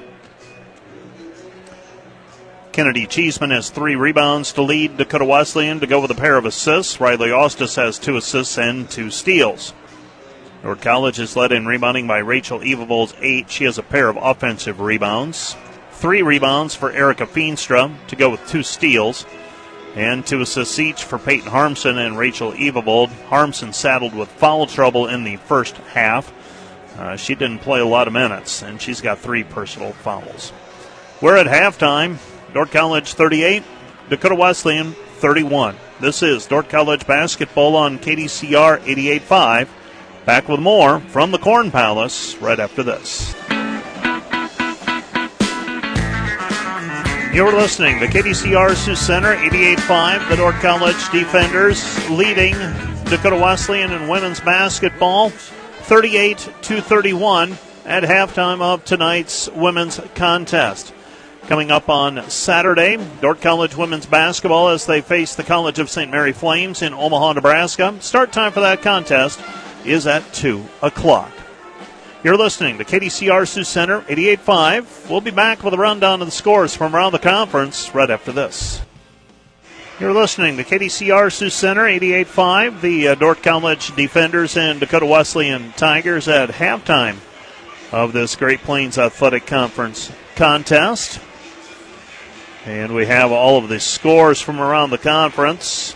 Kennedy Cheeseman has 3 rebounds to lead Dakota Wesleyan to go with a pair of assists. Riley Ostis has 2 assists and 2 steals. Dordt College is led in rebounding by Rachel Evavold's 8. She has a pair of offensive rebounds. 3 rebounds for Erica Feenstra to go with 2 steals. And 2 assists each for Peyton Harmson and Rachel Evavold. Harmson saddled with foul trouble in the first half. She didn't play a lot of minutes, and she's got 3 personal fouls. We're at halftime. Dordt College 38, Dakota Wesleyan 31. This is Dordt College basketball on KDCR 88.5. Back with more from the Corn Palace right after this. You're listening to KDCR Sioux Center 88.5. The Dordt College Defenders leading Dakota Wesleyan in women's basketball 38-31 at halftime of tonight's women's contest. Coming up on Saturday, Dordt College women's basketball as they face the College of St. Mary Flames in Omaha, Nebraska. Start time for that contest is at 2 o'clock. You're listening to KDCR Sioux Center 88.5. We'll be back with a rundown of the scores from around the conference right after this. You're listening to KDCR Sioux Center 88.5. The Dordt College Defenders and Dakota Wesleyan Tigers at halftime of this Great Plains Athletic Conference contest. And we have all of the scores from around the conference,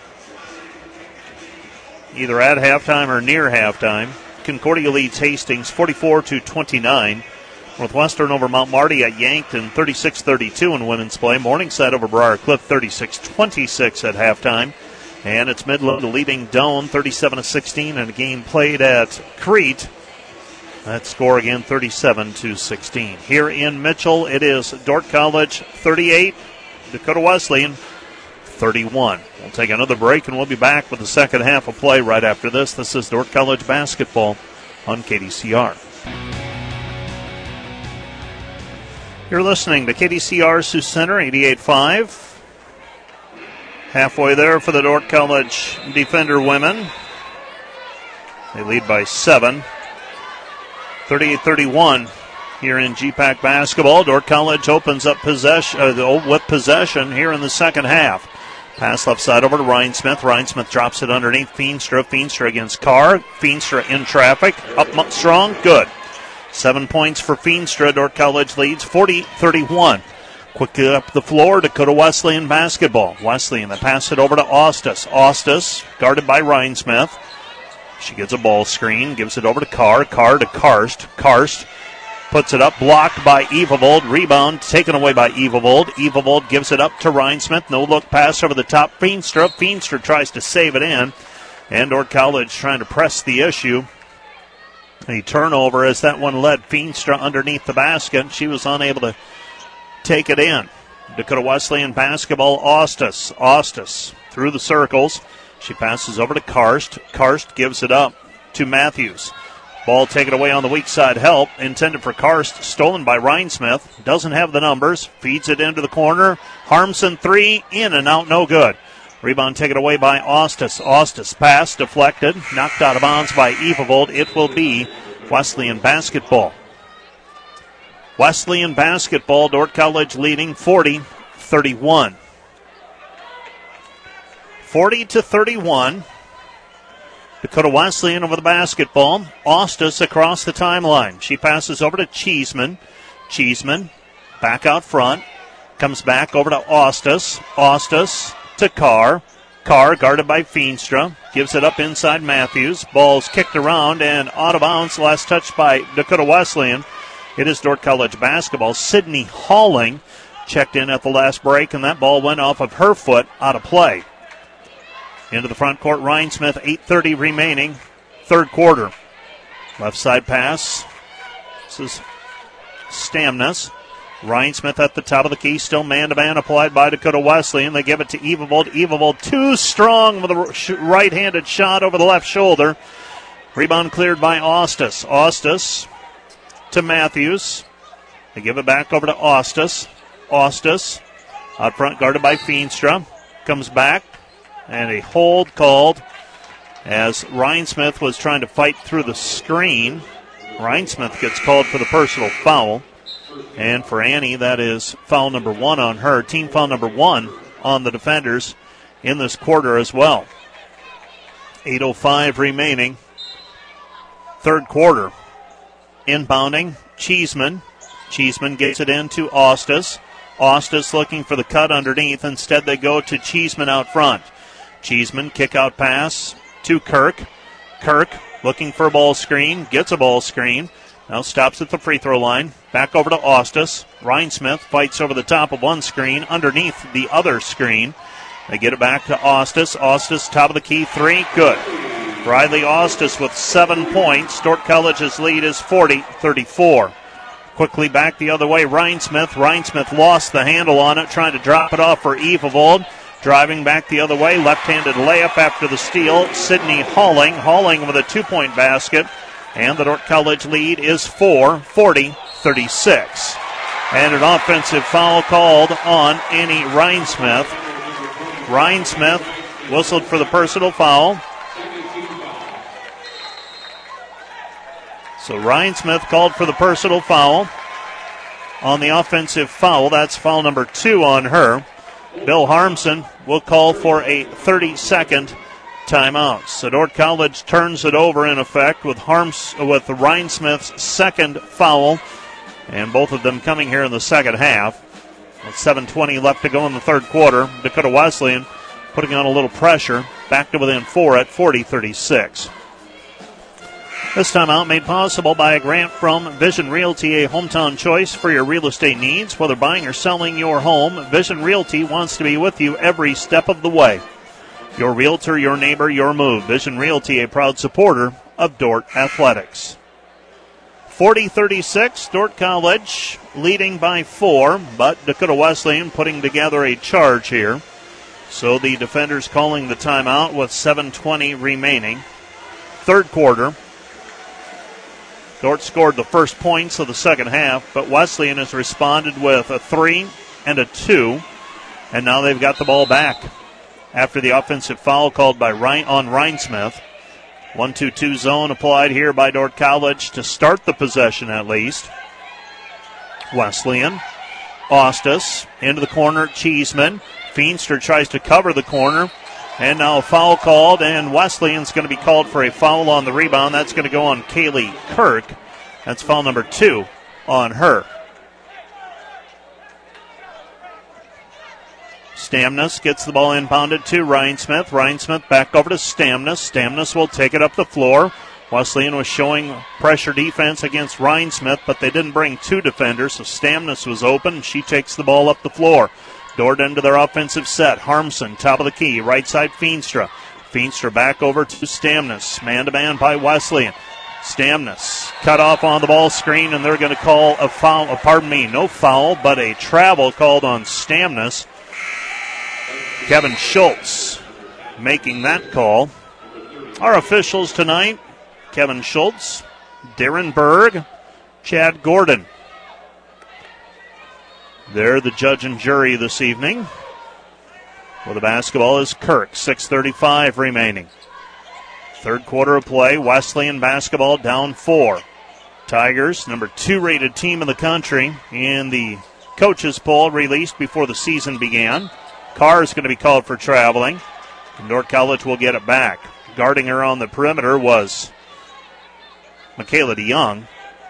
either at halftime or near halftime. Concordia leads Hastings 44-29. Northwestern over Mount Marty at Yankton 36-32 in women's play. Morningside over Briar Cliff 36-26 at halftime. And it's Midland leading Doane 37-16 in a game played at Crete. That score again 37-16. Here in Mitchell, it is Dordt College 38, Dakota Wesleyan 31. We'll take another break and we'll be back with the second half of play right after this. This is Dordt College basketball on KDCR. You're listening to KDCR Sioux Center 88.5. Halfway there for the Dordt College Defender women. They lead by 7. 38-31 here in GPAC basketball. Dordt College opens up with possession here in the second half. Pass left side over to Rhinesmith. Rhinesmith drops it underneath Feenstra. Feenstra against Carr. Feenstra in traffic. Up strong. Good. 7 points for Feenstra. Dordt College leads 40-31. Quickly up the floor, Dakota Wesleyan basketball. Wesleyan, they pass it over to Ostis. Ostis, guarded by Rhinesmith. She gets a ball screen, gives it over to Carr. Carr to Karst. Karst puts it up, blocked by Evavold. Rebound taken away by Evavold. Evavold gives it up to Rhinesmith. No look pass over the top. Feenstra. Feenstra tries to save it in. And Dordt College trying to press the issue. A turnover as that one led Feenstra underneath the basket. She was unable to take it in. Dakota Wesleyan basketball, Ostis. Ostis through the circles. She passes over to Karst. Karst gives it up to Matthews. Ball taken away on the weak side. Help intended for Karst. Stolen by Rhinesmith. Doesn't have the numbers. Feeds it into the corner. Harmson 3. In and out. No good. Rebound taken away by Ostis. Ostis pass deflected. Knocked out of bounds by Evavold. It will be Wesleyan basketball. Wesleyan basketball, Dordt College leading 40-31. 40-31. Dakota Wesleyan over the basketball. Ostis across the timeline. She passes over to Cheeseman. Cheeseman back out front. Comes back over to Ostis. Ostis to Carr. Carr guarded by Feenstra. Gives it up inside Matthews. Ball's kicked around and out of bounds. Last touch by Dakota Wesleyan. It is Dordt College basketball. Sydney Halling checked in at the last break, and that ball went off of her foot out of play. Into the front court, Rhinesmith, 8:30 remaining, third quarter. Left side pass. This is Stamnus. Rhinesmith at the top of the key, still man-to-man applied by Dakota Wesleyan. They give it to Evavold. Evavold too strong with a right-handed shot over the left shoulder. Rebound cleared by Ostis. Ostis to Matthews. They give it back over to Ostis. Ostis out front guarded by Feenstra. Comes back and a hold called as Rhinesmith was trying to fight through the screen. Rhinesmith gets called for the personal foul. And for Annie, that is foul number 1 on her. Team foul number 1 on the defenders in this quarter as well. 8:05 remaining. Third quarter. Inbounding, Cheeseman. Cheeseman gets it into Ostis. Ostis looking for the cut underneath. Instead, they go to Cheeseman out front. Cheeseman, kick out pass to Kirk. Kirk looking for a ball screen. Gets a ball screen. Now stops at the free throw line. Back over to Ostis. Rhinesmith fights over the top of one screen. Underneath the other screen. They get it back to Ostis. Ostis, top of the key, 3. Good. Riley Ostis with 7 points. Dordt College's lead is 40-34. Quickly back the other way, Rhinesmith. Rhinesmith lost the handle on it, trying to drop it off for Evavold. Driving back the other way, left-handed layup after the steal. Sydney Halling. Halling with a 2-point basket. And the Dordt College lead is 4, 40-36. And an offensive foul called on Annie Rhinesmith. Rhinesmith whistled for the personal foul. So Rhinesmith called for the personal foul on the offensive foul. That's foul number 2 on her. Bill Harmson will call for a 30-second timeout. So Dordt College turns it over in effect with Rhinesmith's second foul, and both of them coming here in the second half. With 7:20 left to go in the third quarter, Dakota Wesleyan putting on a little pressure, back to within 4 at 40-36. This timeout made possible by a grant from Vision Realty, a hometown choice for your real estate needs. Whether buying or selling your home, Vision Realty wants to be with you every step of the way. Your realtor, your neighbor, your move. Vision Realty, a proud supporter of Dordt Athletics. 40-36, Dordt College leading by 4, but Dakota Wesleyan putting together a charge here. So the defenders calling the timeout with 7:20 remaining. Third quarter. Dordt scored the first points of the second half, but Wesleyan has responded with a 3 and a 2, and now they've got the ball back after the offensive foul called by on Rhinesmith. 1-2-2 zone applied here by Dordt College to start the possession at least. Wesleyan. Ostis into the corner. Cheeseman. Feenstra tries to cover the corner. And now a foul called, and Wesleyan's going to be called for a foul on the rebound. That's going to go on Kaylee Kirk. That's foul number 2 on her. Stamnus gets the ball inbounded to Ryan Smith. Ryan Smith back over to Stamnus. Stamnus will take it up the floor. Wesleyan was showing pressure defense against Ryan Smith, but they didn't bring 2 defenders, so Stamnus was open, and she takes the ball up the floor. Dordt into their offensive set. Harmson, top of the key, right side Feenstra. Feenstra back over to Stamnus. Man-to-man by Wesleyan. Stamnus cut off on the ball screen, and they're going to call a foul. No foul, but a travel called on Stamnus. Kevin Schultz making that call. Our officials tonight, Kevin Schultz, Darren Berg, Chad Gordon. They're the judge and jury this evening. Well, the basketball is Kirk, 6:35 remaining. Third quarter of play, Wesleyan basketball down 4. Tigers, number 2 rated team in the country in the coaches poll released before the season began. Carr is going to be called for traveling. Dordt College will get it back. Guarding her on the perimeter was Michaela DeYoung.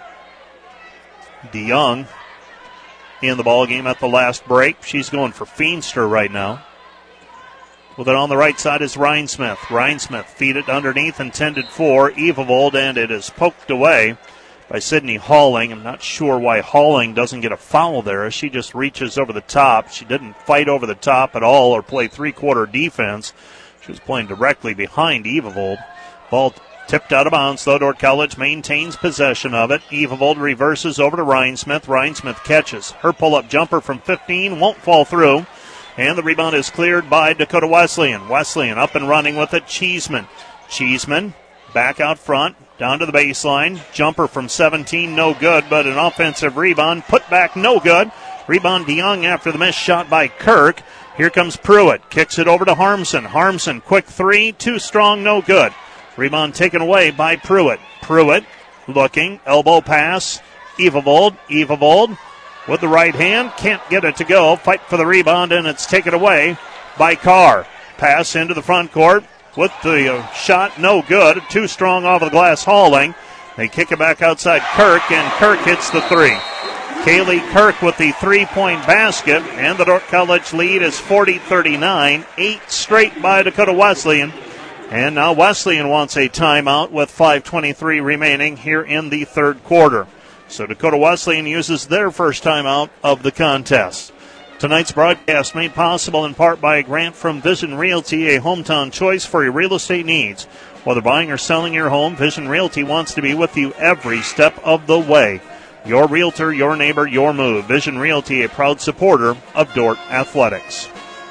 DeYoung in the ball game at the last break. She's going for Feenstra right now. Well, then on the right side is Ryan Smith. Ryan Smith feed it underneath, intended for Evavold, and it is poked away by Sydney Halling. I'm not sure why Halling doesn't get a foul there. She just reaches over the top. She didn't fight over the top at all or play three-quarter defense. She was playing directly behind Evavold. Ball tipped out of bounds, though. Dordt College maintains possession of it. Evavold reverses over to Ryan Smith. Ryan Smith catches. Her pull-up jumper from 15 won't fall through. And the rebound is cleared by Dakota Wesleyan. Wesleyan up and running with it. Cheeseman. Cheeseman back out front, down to the baseline. Jumper from 17, no good, but an offensive rebound. Put back, no good. Rebound DeYoung after the missed shot by Kirk. Here comes Pruitt. Kicks it over to Harmson. Harmson, quick 3, too strong, no good. Rebound taken away by Pruitt. Pruitt looking, elbow pass. Evavold. Evavold with the right hand. Can't get it to go. Fight for the rebound, and it's taken away by Carr. Pass into the front court with the shot, no good. Too strong off of the glass. Halling. They kick it back outside Kirk, and Kirk hits the 3. Kaylee Kirk with the 3-point basket, and the Dordt College lead is 40-39. 8 straight by Dakota Wesleyan. And now Wesleyan wants a timeout with 5:23 remaining here in the third quarter. So Dakota Wesleyan uses their first timeout of the contest. Tonight's broadcast made possible in part by a grant from Vision Realty, a hometown choice for your real estate needs. Whether buying or selling your home, Vision Realty wants to be with you every step of the way. Your realtor, your neighbor, your move. Vision Realty, a proud supporter of Dordt Athletics.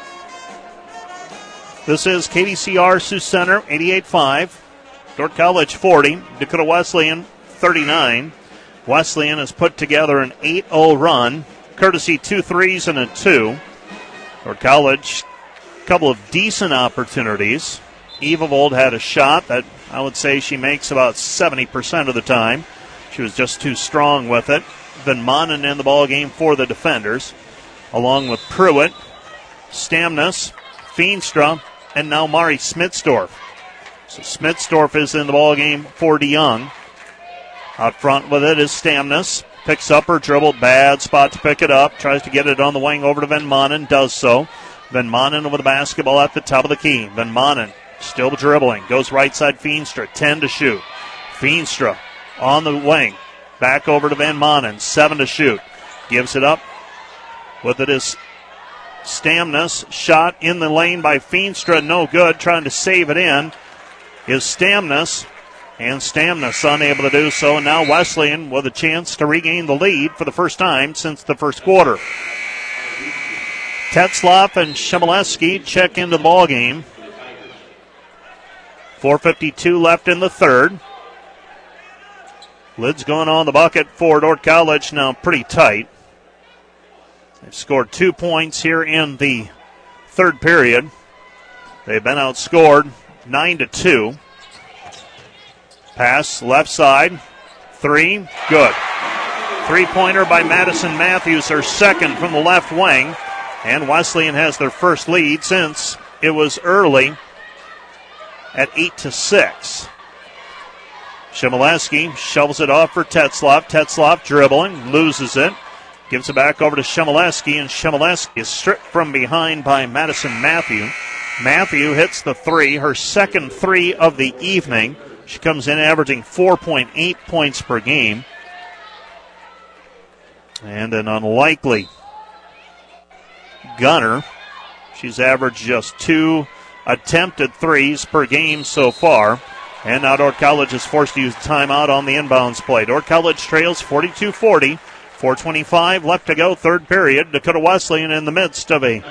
This is KDCR Sioux Center, 88-5. Dordt College 40, Dakota Wesleyan 39. Wesleyan has put together an 8-0 run, courtesy 2 threes and a 2. Dordt College, a couple of decent opportunities. Evavold had a shot that I would say she makes about 70% of the time. She was just too strong with it. Van Manen in the ball game for the defenders, along with Pruitt, Stamnus, Feenstra, and now Mari Smitsdorf. So Smitsdorf is in the ball game for DeYoung. Out front with it is Stamnus. Picks up her dribble. Bad spot to pick it up. Tries to get it on the wing over to Van Manen. Does so. Van Manen with the basketball at the top of the key. Van Manen still dribbling. Goes right side Feenstra. 10 to shoot. Feenstra on the wing. Back over to Van Manen. 7 to shoot. Gives it up. With it is Stamnus. Shot in the lane by Feenstra. No good. Trying to save it in is Stamnus. And Stamnus unable to do so. And now Wesleyan with a chance to regain the lead for the first time since the first quarter. Tetzloff and Shemileski check into the ball game. 4:52 left in the third. Lids going on the bucket for Dordt College, now pretty tight. They've scored 2 points here in the third period. They've been outscored 9-2. Pass left side. 3, good. Three-pointer by Madison Matthews, her second from the left wing. And Wesleyan has their first lead since it was early at 8-6. Shemileski shovels it off for Tetzloff. Tetzloff dribbling, loses it. Gives it back over to Shemileski, and Shemileski is stripped from behind by Madison Matthew. Matthew hits the 3, her second 3 of the evening. She comes in averaging 4.8 points per game. And an unlikely gunner. She's averaged just 2 attempted threes per game so far. And now Dordt College is forced to use timeout on the inbounds play. Dordt College trails 42-40. 4:25 left to go, third period. Dakota Wesleyan in the midst of a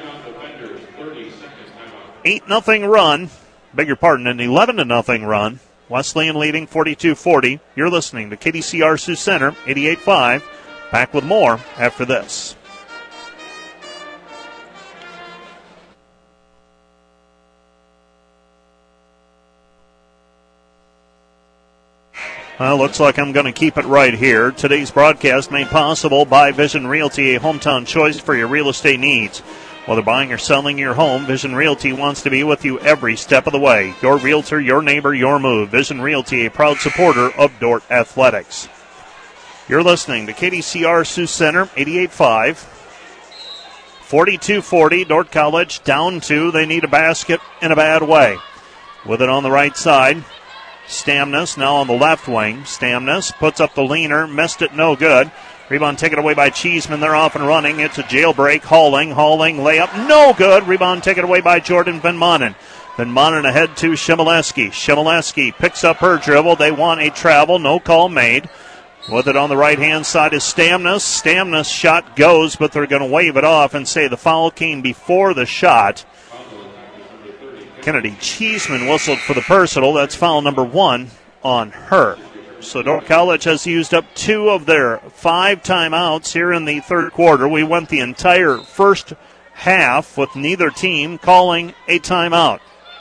8-0 run. Beg your pardon, an 11-0 run. Wesleyan leading 42-40. You're listening to KDCR Sioux Center, 88.5. Back with more after this. Well, looks like I'm going to keep it right here. Today's broadcast made possible by Vision Realty, a hometown choice for your real estate needs. Whether buying or selling your home, Vision Realty wants to be with you every step of the way. Your realtor, your neighbor, your move. Vision Realty, a proud supporter of Dordt Athletics. You're listening to KDCR Sioux Center, 88.5. 42-40, Dordt College down 2. They need a basket in a bad way. With it on the right side, Stamnus now on the left wing. Stamnus puts up the leaner, missed it, no good. Rebound taken away by Cheeseman. They're off and running. It's a jailbreak. Hauling, layup, no good. Rebound taken away by Jordan Van Manen. Van Manen ahead to Shemileski. Shemileski picks up her dribble. They want a travel, no call made. With it on the right-hand side is Stamnus. Stamnus' shot goes, but they're going to wave it off and say the foul came before the shot. Kennedy Cheeseman whistled for the personal. That's foul number 1 on her. So Dordt College has used up 2 of their 5 timeouts here in the third quarter. We went the entire first half with neither team calling a timeout.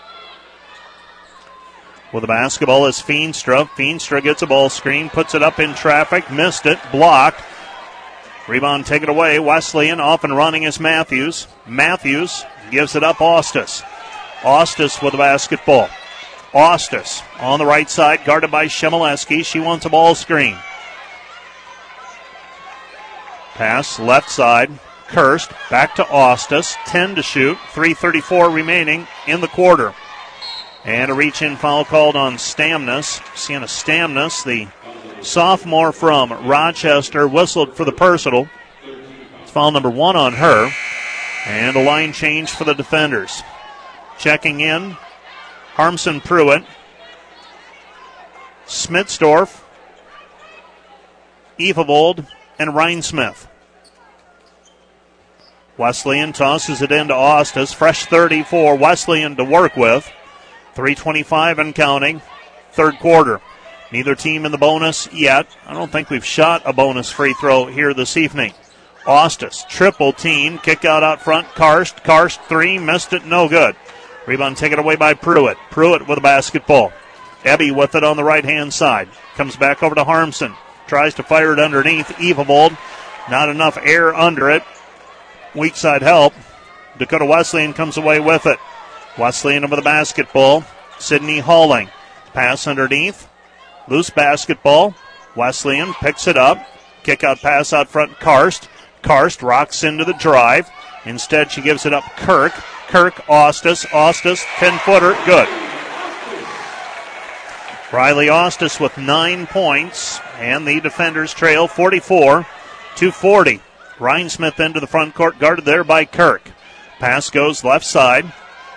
With the basketball is Feenstra. Feenstra gets a ball screen, puts it up in traffic, missed it, blocked. Rebound taken away. Wesleyan off and running is Matthews. Matthews gives it up Ostis. Ostis with the basketball. Ostis on the right side, guarded by Shemileski. She wants a ball screen. Pass left side. Kirst back to Ostis. 10 to shoot. 3:34 remaining in the quarter. And a reach-in foul called on Stamnus. Sienna Stamnus, the sophomore from Rochester, whistled for the personal. It's foul number 1 on her. And a line change for the defenders. Checking in, Harmson Pruitt, Smitsdorf, Evavold, and Reinsmith. Wesleyan tosses it into Ostis. Fresh 30 for Wesleyan to work with. 3:25 and counting. Third quarter. Neither team in the bonus yet. I don't think we've shot a bonus free throw here this evening. Ostis, triple team. Kick out front. Karst 3. Missed it. No good. Rebound taken away by Pruitt. Pruitt with a basketball. Ebby with it on the right-hand side. Comes back over to Harmson. Tries to fire it underneath. Evavold. Not enough air under it. Weak side help. Dakota Wesleyan comes away with it. Wesleyan over the basketball. Sydney Hauling. Pass underneath. Loose basketball. Wesleyan picks it up. Kick out pass out front. Karst. Karst rocks into the drive. Instead, she gives it up Kirk. Ostis. 10-footer. Good. Riley Ostis with 9 points. And the defenders trail 44-40. Reinsmith into the front court, guarded there by Kirk. Pass goes left side.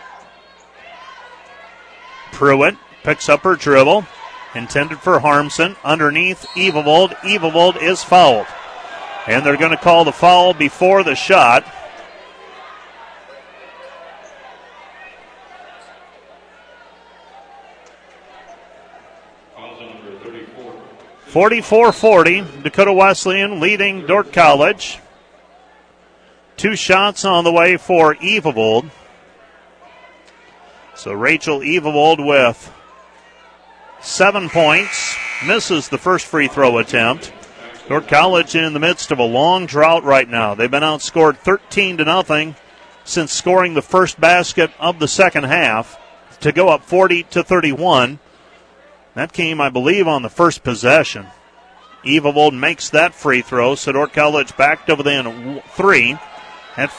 Pruitt picks up her dribble. Intended for Harmson. Underneath Evavold. Evavold is fouled. And they're going to call the foul before the shot. Foul number 34. 44-40. Dakota Wesleyan leading Dordt College. 2 shots on the way for Evavold. So Rachel Evavold with 7 points, misses the first free throw attempt. Dordt College in the midst of a long drought right now. They've been outscored 13-0 since scoring the first basket of the second half to go up 40-31. That came, I believe, on the first possession. Evavold makes that free throw, so Dordt College back to within 3 at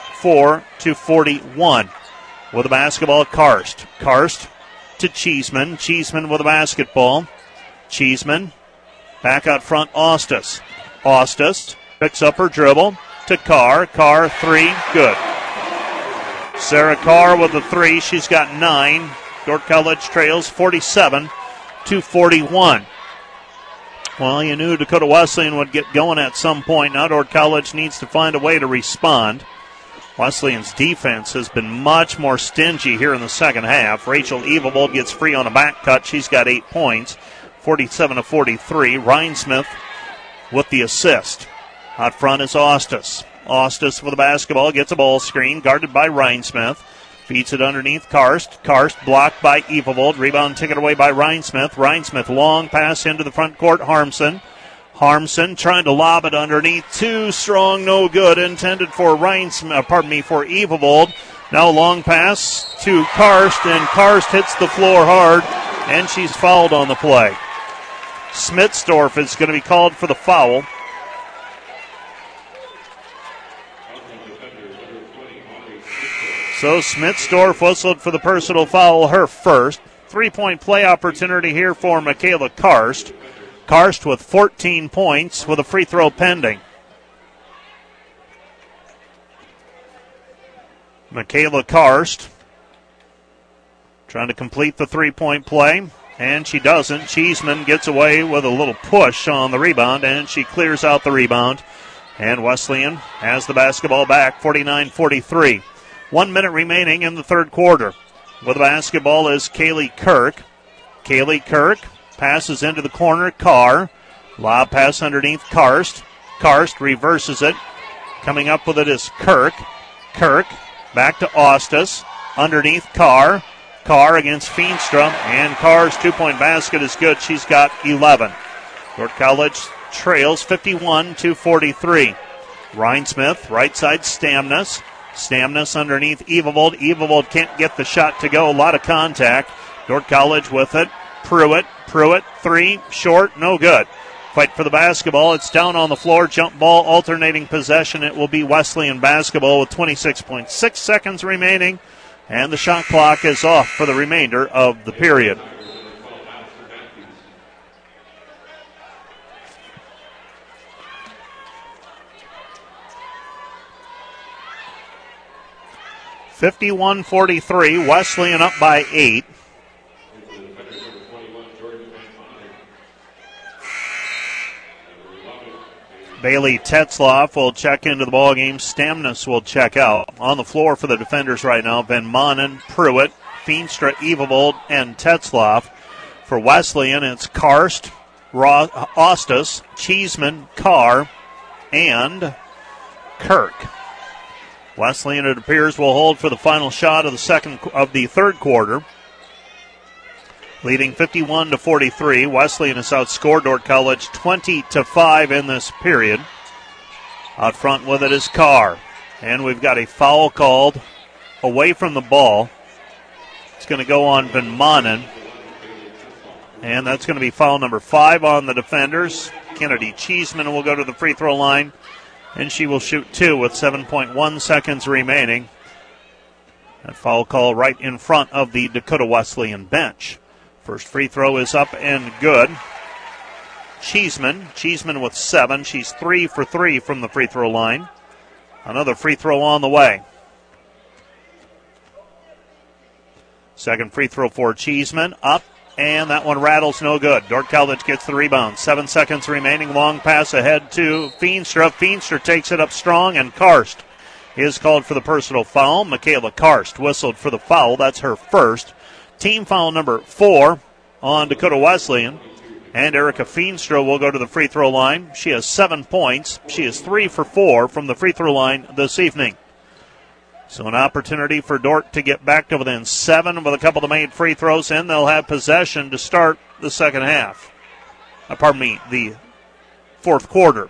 44-41. With the basketball, Karst. Karst to Cheeseman. Cheeseman with the basketball. Cheeseman back out front, Ostis. Ostis picks up her dribble to Carr. Carr, 3, good. Sarah Carr with the 3. She's got 9. Dordt College trails 47-41. Well, you knew Dakota Wesleyan would get going at some point. Now Dordt College needs to find a way to respond. Wesleyan's defense has been much more stingy here in the second half. Rachel Evavold gets free on a back cut. She's got 8 points, 47-43. Rhinesmith with the assist. Out front is Ostis. Ostis with the basketball, gets a ball screen, guarded by Rhinesmith. Feeds it underneath Karst. Karst blocked by Evavold. Rebound taken away by Rhinesmith. Rhinesmith long pass into the front court. Harmson. Harmson trying to lob it underneath. Too strong, no good. Intended for for Evavold. Now long pass to Karst, and Karst hits the floor hard, and she's fouled on the play. Smitsdorf is going to be called for the foul. So Smitsdorf whistled for the personal foul, her first. 3-point play opportunity here for Michaela Karst. Karst with 14 points with a free throw pending. Michaela Karst trying to complete the 3-point play, and she doesn't. Cheeseman gets away with a little push on the rebound, and she clears out the rebound. And Wesleyan has the basketball back, 49-43. 1 minute remaining in the third quarter. With the basketball is Kaylee Kirk. Kaylee Kirk passes into the corner. Carr. Lob pass underneath Karst. Karst reverses it. Coming up with it is Kirk. Kirk back to Ostis. Underneath Carr. Carr against Feenstra. And Carr's 2-point basket is good. She's got 11. Dordt College trails 51-43. Rhinesmith, right side Stamnus. Stamnus underneath Evavold. Evavold can't get the shot to go. A lot of contact. Dordt College with it. Pruitt. Pruitt, 3, short, no good. Fight for the basketball. It's down on the floor. Jump ball, alternating possession. It will be Wesleyan basketball with 26.6 seconds remaining. And the shot clock is off for the remainder of the period. (51-43), Wesleyan up by 8. Bailey Tetzloff will check into the ballgame. Stamnus will check out. On the floor for the defenders right now, Van Manen, Pruitt, Feenstra, Evavold, and Tetzloff. For Wesleyan, it's Karst, Ostis, Cheeseman, Carr, and Kirk. Wesleyan, it appears, will hold for the final shot of the third quarter. Leading 51-43. Wesleyan has outscored Dordt College 20-5 in this period. Out front with it is Carr. And we've got a foul called away from the ball. It's going to go on Van Manen. And that's going to be foul number 5 on the defenders. Kennedy Cheeseman will go to the free throw line. And she will shoot 2 with 7.1 seconds remaining. That foul call right in front of the Dakota Wesleyan bench. First free throw is up and good. Cheeseman with 7. She's 3 for 3 from the free throw line. Another free throw on the way. Second free throw for Cheeseman. Up, and that one rattles, no good. Dordt College gets the rebound. 7 seconds remaining. Long pass ahead to Feenstra. Feenstra takes it up strong, and Karst is called for the personal foul. Michaela Karst whistled for the foul. That's her first. Team foul number 4 on Dakota Wesleyan. And Erica Feenstra will go to the free throw line. She has 7 points. She is 3 for 4 from the free throw line this evening. So an opportunity for Dordt to get back to within 7 with a couple of made free throws, and they'll have possession to start the second half. The fourth quarter.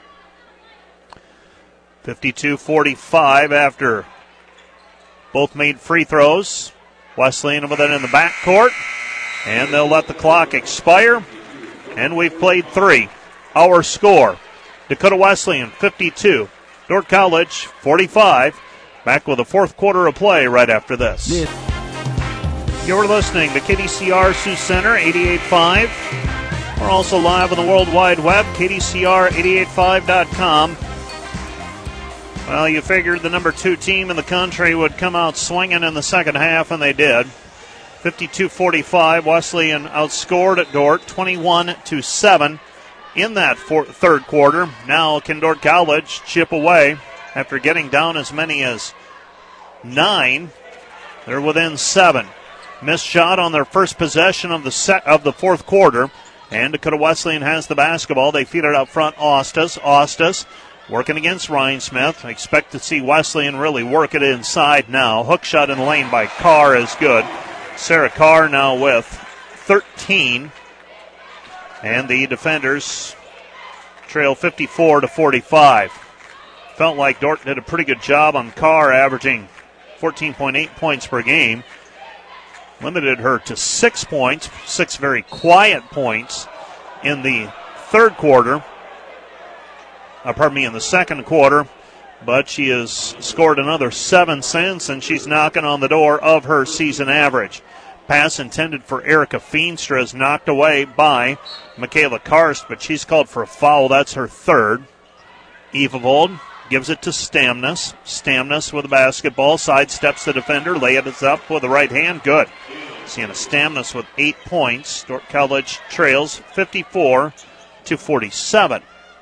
52-45 after both made free throws. Wesleyan with it in the backcourt, and they'll let the clock expire. And we've played 3. Our score, Dakota Wesleyan 52, Dordt College 45. Back with the fourth quarter of play right after this. You're listening to KDCR Sioux Center 88.5. We're also live on the World Wide Web, KDCR885.com. Well, you figured the number 2 team in the country would come out swinging in the second half, and they did. 52-45, Wesleyan outscored at Dordt 21-7 in that third quarter. Now can Dordt College chip away after getting down as many as 9. They're within 7. Missed shot on their first possession of the fourth quarter, and Dakota Wesleyan has the basketball. They feed it out front. Ostas working against Ryan Smith. I expect to see Wesleyan really work it inside now. Hook shot in the lane by Carr is good. Sarah Carr now with 13. And the defenders trail 54-45. Felt like Dordt did a pretty good job on Carr, averaging 14.8 points per game. Limited her to 6 points, 6 very quiet points in the third quarter. In the second quarter. But she has scored another 7 since, and she's knocking on the door of her season average. Pass intended for Erica Feenstra is knocked away by Michaela Karst, but she's called for a foul. That's her third. Evavold gives it to Stamnus. Stamnus with the basketball, sidesteps the defender, lays it up with the right hand. Good. Sienna Stamnus with 8 points. Dordt College trails 54-47.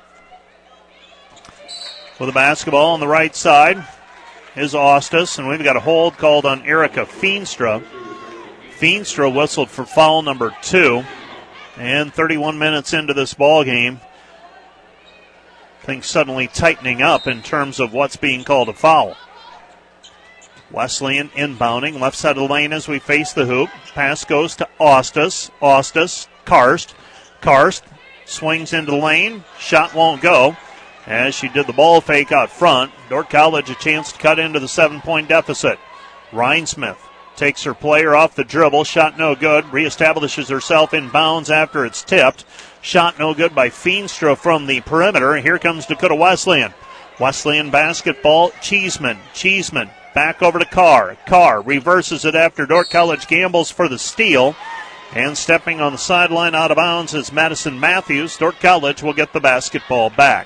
With the basketball on the right side is Ostas, and we've got a hold called on Erica Feenstra. Feenstra whistled for foul number 2, and 31 minutes into this ball game, things suddenly tightening up in terms of what's being called a foul. Wesleyan inbounding, left side of the lane as we face the hoop. Pass goes to Ostas. Karst swings into the lane. Shot won't go as she did the ball fake out front. Dordt College a chance to cut into the 7-point deficit. Rhinesmith takes her player off the dribble. Shot no good. Reestablishes herself in bounds after it's tipped. Shot no good by Feenstra from the perimeter. Here comes Dakota Wesleyan. Wesleyan basketball. Cheeseman back over to Carr. Carr reverses it after Dordt College gambles for the steal. And stepping on the sideline out of bounds is Madison Matthews. Dordt College will get the basketball back.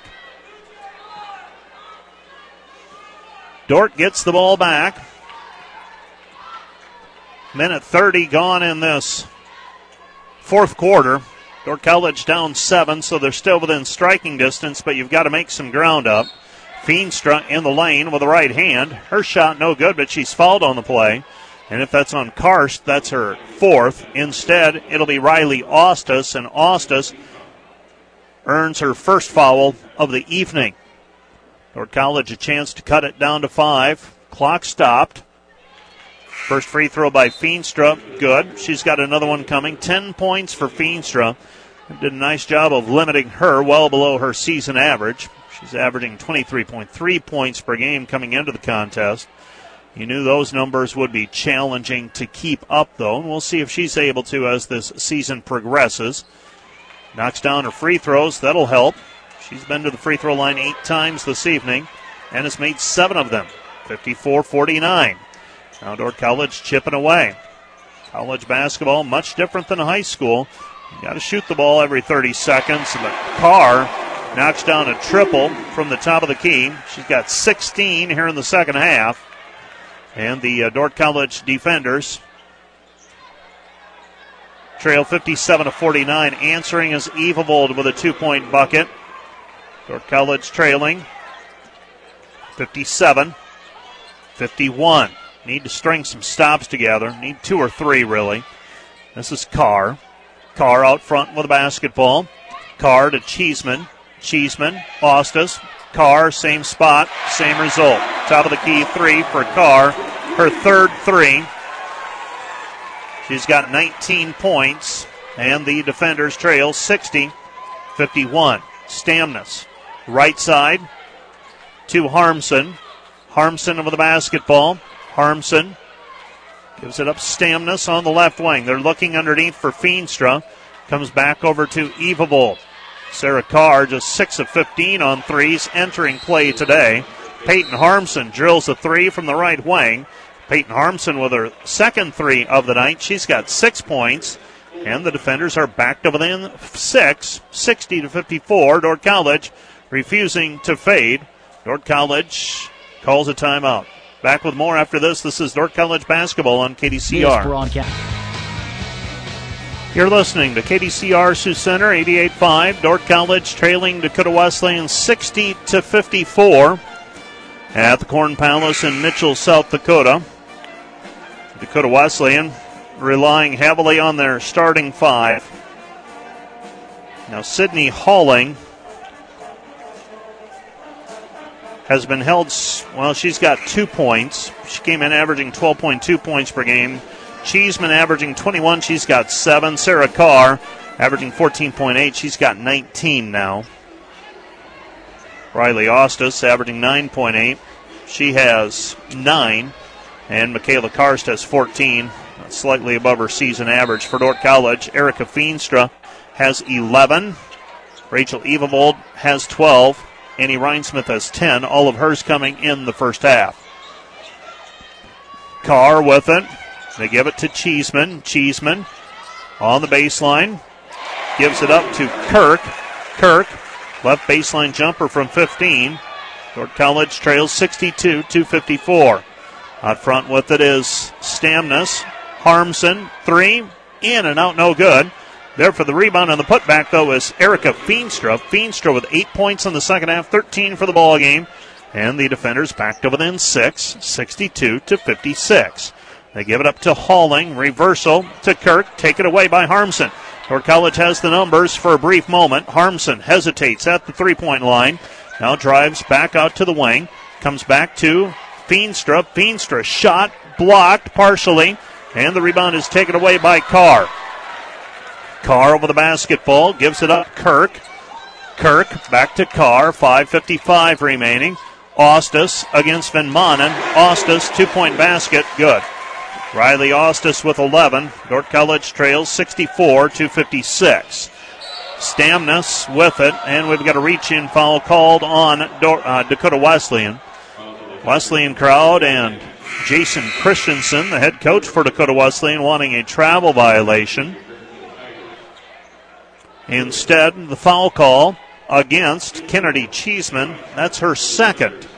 Dordt gets the ball back. Minute 30 gone in this fourth quarter. Dordt College down 7, so they're still within striking distance, but you've got to make some ground up. Feenstra in the lane with the right hand. Her shot no good, but she's fouled on the play. And if that's on Karst, that's her 4th. Instead, it'll be Riley Ostas, and Ostas earns her first foul of the evening. Dordt College a chance to cut it down to 5. Clock stopped. First free throw by Feenstra, good. She's got another one coming. 10 points for Feenstra. Did a nice job of limiting her well below her season average. She's averaging 23.3 points per game coming into the contest. You knew those numbers would be challenging to keep up, though, and we'll see if she's able to as this season progresses. Knocks down her free throws. That'll help. She's been to the free throw line 8 times this evening and has made 7 of them. 54-49. Now Dordt College chipping away. College basketball, much different than high school. You got to shoot the ball every 30 seconds. But Carr knocks down a triple from the top of the key. She's got 16 here in the second half. And the Dordt College defenders trail 57-49. Answering is Evavold with a 2-point bucket. Dordt College trailing 57-51. Need to string some stops together. Need 2 or 3, really. This is Carr. Carr out front with the basketball. Carr to Cheeseman. Ostas. Carr, same spot, same result. Top of the key 3 for Carr. Her third 3. She's got 19 points and the defenders trail 60-51. Stamnus, right side to Harmson. Harmson over the basketball. Harmson gives it up. Stamnus on the left wing. They're looking underneath for Feenstra. Comes back over to Evavold. Sarah Carr just 6 of 15 on threes entering play today. Peyton Harmson drills a three from the right wing. Peyton Harmson with her second three of the night. She's got 6 points. And the defenders are back to within 6, 60-54. Dordt College refusing to fade. Dordt College calls a timeout. Back with more after this. This is Dordt College basketball on KDCR. You're listening to KDCR Sioux Center, 88.5. Dordt College trailing Dakota Wesleyan 60-54 at the Corn Palace in Mitchell, South Dakota. Dakota Wesleyan relying heavily on their starting five. Now Sydney Halling has been held, well, she's got 2 points. She came in averaging 12.2 points per game. Cheeseman averaging 21, she's got 7. Sarah Carr averaging 14.8, she's got 19 now. Riley Ostis averaging 9.8, she has 9. And Michaela Karst has 14, slightly above her season average. For Dordt College, Erica Feenstra has 11. Rachel Evavold has 12. Annie Reinsmith has 10, all of hers coming in the first half. Carr with it. They give it to Cheeseman. Cheeseman on the baseline. Gives it up to Kirk. Kirk, left baseline jumper from 15. Dordt College trails 62-54. Out front with it is Stamnus. Harmson, 3, in and out, no good. There for the rebound and the putback, though, is Erica Feenstra. Feenstra with 8 points in the second half, 13 for the ball game. And the defenders back to within 6, 62-56. They give it up to Halling. Reversal to Kirk. Taken away by Harmson. Dordt College has the numbers for a brief moment. Harmson hesitates at the three-point line. Now drives back out to the wing. Comes back to Feenstra. Feenstra shot blocked partially. And the rebound is taken away by Carr. Carr over the basketball. Gives it up Kirk. Kirk back to Carr. 5:55 remaining. Ostis against Van Manen. Ostis, 2-point basket. Good. Riley Ostis with 11. Dordt College trails 64-56. Stamnus with it, and we've got a reach-in foul called on Dakota Wesleyan. Wesleyan crowd and Jason Christensen, the head coach for Dakota Wesleyan, wanting a travel violation. Instead, the foul call against Kennedy Cheeseman. That's her second.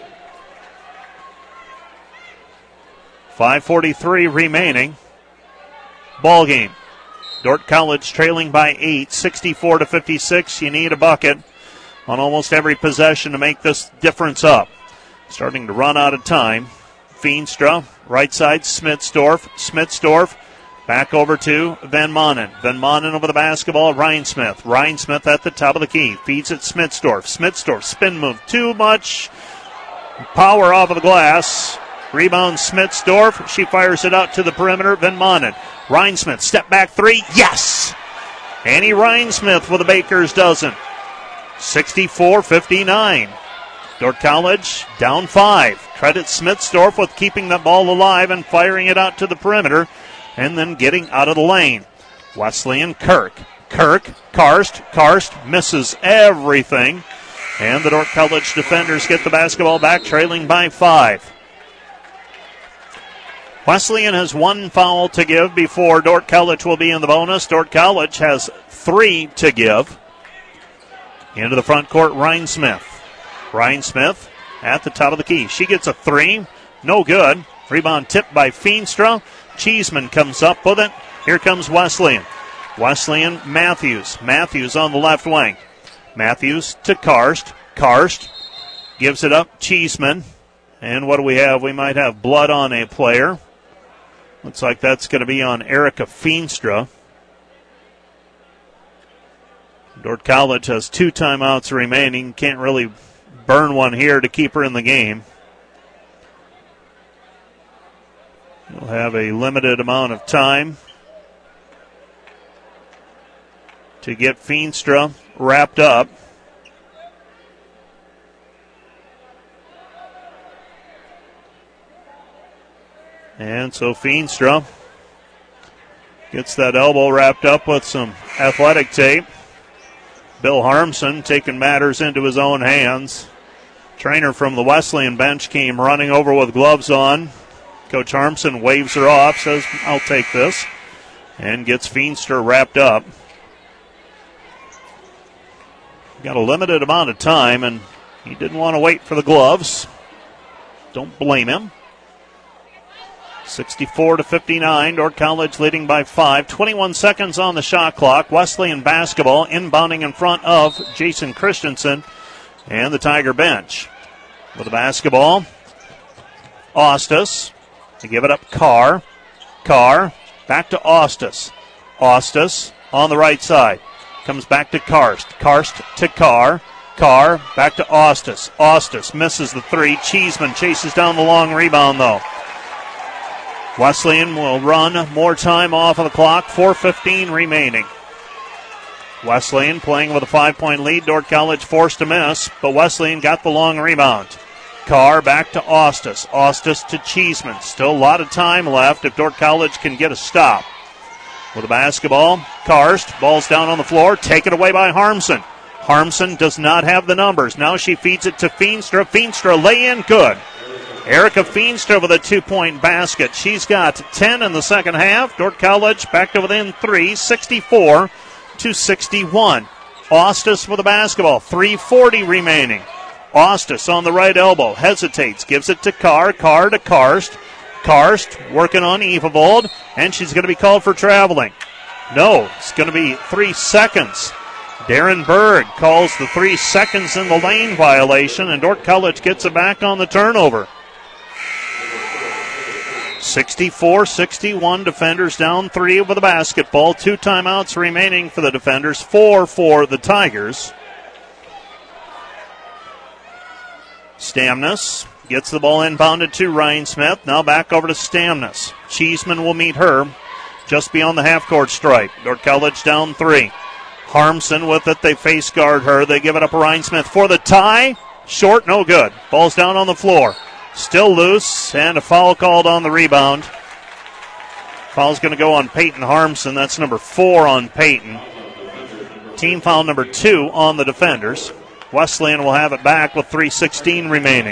5:43 remaining. Ball game. Dordt College trailing by 8, 64-56. You need a bucket on almost every possession to make this difference up. Starting to run out of time. Feenstra, right side, Smitsdorf. Smitsdorf back over to Van Manen. Van Manen over the basketball, Reinsmith. Reinsmith at the top of the key. Feeds it Smitsdorf. Smitsdorf, spin move. Too much power off of the glass. Rebound Smitsdorf. She fires it out to the perimeter. Van Manen. Reinsmith, step back three. Yes! Annie Reinsmith with the Baker's dozen. 64-59. Dordt College down 5. Credit Smitsdorf with keeping the ball alive and firing it out to the perimeter and then getting out of the lane. Wesleyan Kirk. Kirk, Karst misses everything. And the Dordt College defenders get the basketball back, trailing by 5. Wesleyan has 1 foul to give before Dordt College will be in the bonus. Dordt College has 3 to give. Into the front court, Reinsmith. Reinsmith at the top of the key. She gets a 3. No good. Rebound tipped by Feenstra. Cheeseman comes up with it. Here comes Wesleyan. Wesleyan, Matthews. Matthews on the left wing. Matthews to Karst. Karst gives it up. Cheeseman. And what do we have? We might have blood on a player. Looks like that's going to be on Erica Feenstra. Dordt College has 2 timeouts remaining. Can't really burn one here to keep her in the game. You'll have a limited amount of time. to get Feenstra wrapped up. And so Feenstra gets that elbow wrapped up with some athletic tape. Bill Harmson taking matters into his own hands. Trainer from the Wesleyan bench came running over with gloves on. Coach Harmson waves her off, says, I'll take this, and gets Feenstra wrapped up. Got a limited amount of time, and he didn't want to wait for the gloves. Don't blame him. 64-59, Dordt College leading by 5. 21 seconds on the shot clock. Wesleyan basketball inbounding in front of Jason Christensen and the Tiger bench. With the basketball, Ostis to give it up. Carr back to Ostis. Ostis on the right side. Comes back to Karst. Karst to Carr. Carr back to Ostis. Ostis misses the three. Cheeseman chases down the long rebound though. Wesleyan will run more time off of the clock. 4:15 remaining. Wesleyan playing with a 5-point lead. Dordt College forced to miss, but Wesleyan got the long rebound. Carr back to Ostis. Ostis to Cheeseman. Still a lot of time left if Dordt College can get a stop. With the basketball, Karst, ball's down on the floor, taken away by Harmson. Harmson does not have the numbers. Now she feeds it to Feenstra. Feenstra lay in good. Erica Feenstra with a 2-point basket. She's got 10 in the second half. Dordt College back to within 3, 64-61. Ostis with the basketball, 3:40 remaining. Ostis on the right elbow, hesitates, gives it to Carr. Carr to Karst. Karst working on Evavold, and she's going to be called for traveling. No, it's going to be 3 seconds. Darren Berg calls the 3 seconds in the lane violation, and Dordt College gets it back on the turnover. 64-61, defenders down 3 with the basketball. 2 timeouts remaining for the defenders, 4 for the Tigers. Stamnus gets the ball inbounded to Ryan Smith. Now back over to Stamnus. Cheeseman will meet her just beyond the half-court stripe. Dordt College down 3. Harmson with it. They face guard her. They give it up to Ryan Smith for the tie. Short, no good. Ball's down on the floor. Still loose, and a foul called on the rebound. Foul's going to go on Peyton Harmson. That's number 4 on Peyton. Team foul number 2 on the defenders. Wesleyan will have it back with 3:16 remaining.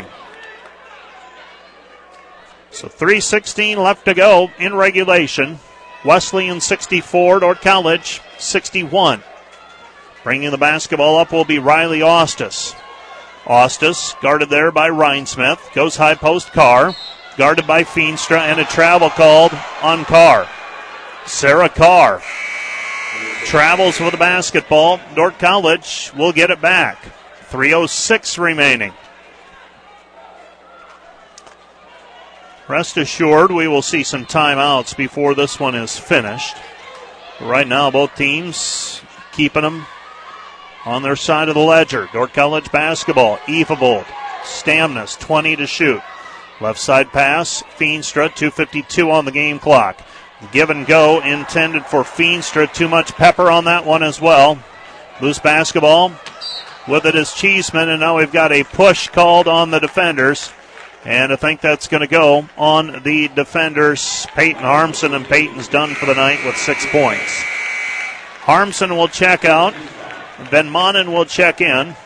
So 3:16 left to go in regulation. Wesleyan 64, Dordt College 61. Bringing the basketball up will be Riley Ostis. Ostis guarded there by Rhinesmith. Goes high post Carr. Guarded by Feenstra, and a travel called on Carr. Sarah Carr travels with the basketball. Dordt College will get it back. 3:06 remaining. Rest assured, we will see some timeouts before this one is finished. Right now, both teams keeping them on their side of the ledger. Dordt College basketball. Evavold. Stamnus, 20 to shoot. Left side pass. Feenstra, 2:52 on the game clock. Give and go intended for Feenstra. Too much pepper on that one as well. Loose basketball. With it is Cheeseman, and now we've got a push called on the defenders. And I think that's going to go on the defenders, Peyton Harmson, and Peyton's done for the night with 6 points. Harmson will check out. Ben Monin will check in.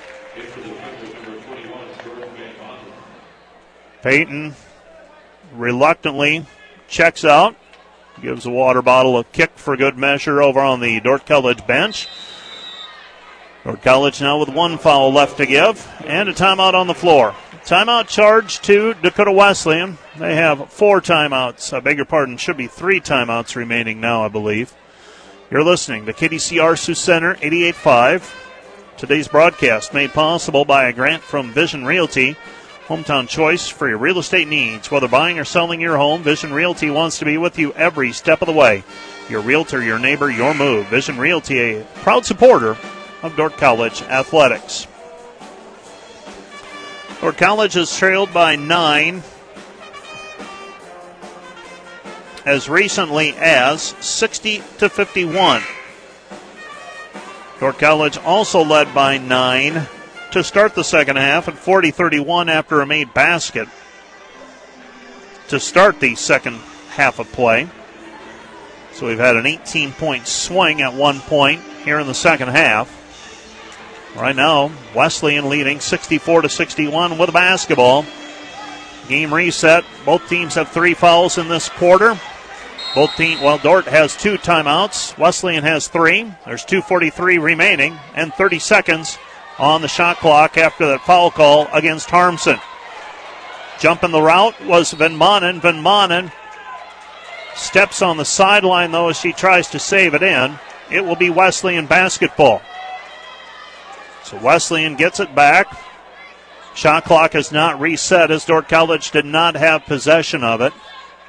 Peyton reluctantly checks out. Gives a water bottle a kick for good measure over on the Dordt College bench. Dordt College now with 1 foul left to give and a timeout on the floor. Timeout charge to Dakota Wesleyan. They have 4 timeouts. I beg your pardon, should be 3 timeouts remaining now, I believe. You're listening to KDCR Sioux Center 88.5. Today's broadcast made possible by a grant from Vision Realty. Hometown choice for your real estate needs. Whether buying or selling your home, Vision Realty wants to be with you every step of the way. Your realtor, your neighbor, your move. Vision Realty, a proud supporter of Dordt College athletics. Dordt College is trailed by 9 as recently as 60-51. Dordt College also led by 9 to start the second half at 40-31 after a made basket to start the second half of play. So we've had an 18-point swing at one point here in the second half. Right now, Wesleyan leading 64-61 with the basketball. Game reset. Both teams have 3 fouls in this quarter. Dordt has 2 timeouts. Wesleyan has 3. There's 2:43 remaining and 30 seconds on the shot clock after that foul call against Harmson. Jumping the route was Van Manen. Van Manen steps on the sideline, though, as she tries to save it in. It will be Wesleyan basketball. So Wesleyan gets it back. Shot clock is not reset as Dordt College did not have possession of it.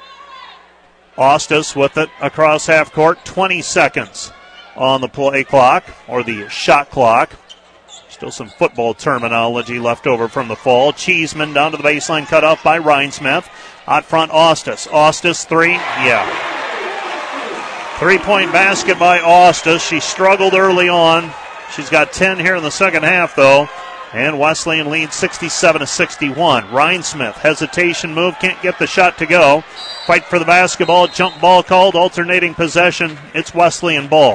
Ostis with it across half court. 20 seconds on the play clock, or the shot clock. Still some football terminology left over from the fall. Cheeseman down to the baseline, cut off by Rhinesmith. Out front, Ostis. Ostis, 3. Yeah. 3-point basket by Ostis. She struggled early on. She's got 10 here in the second half, though. And Wesleyan leads 67-61. Rhinesmith, hesitation move, can't get the shot to go. Fight for the basketball, jump ball called, alternating possession. It's Wesleyan ball.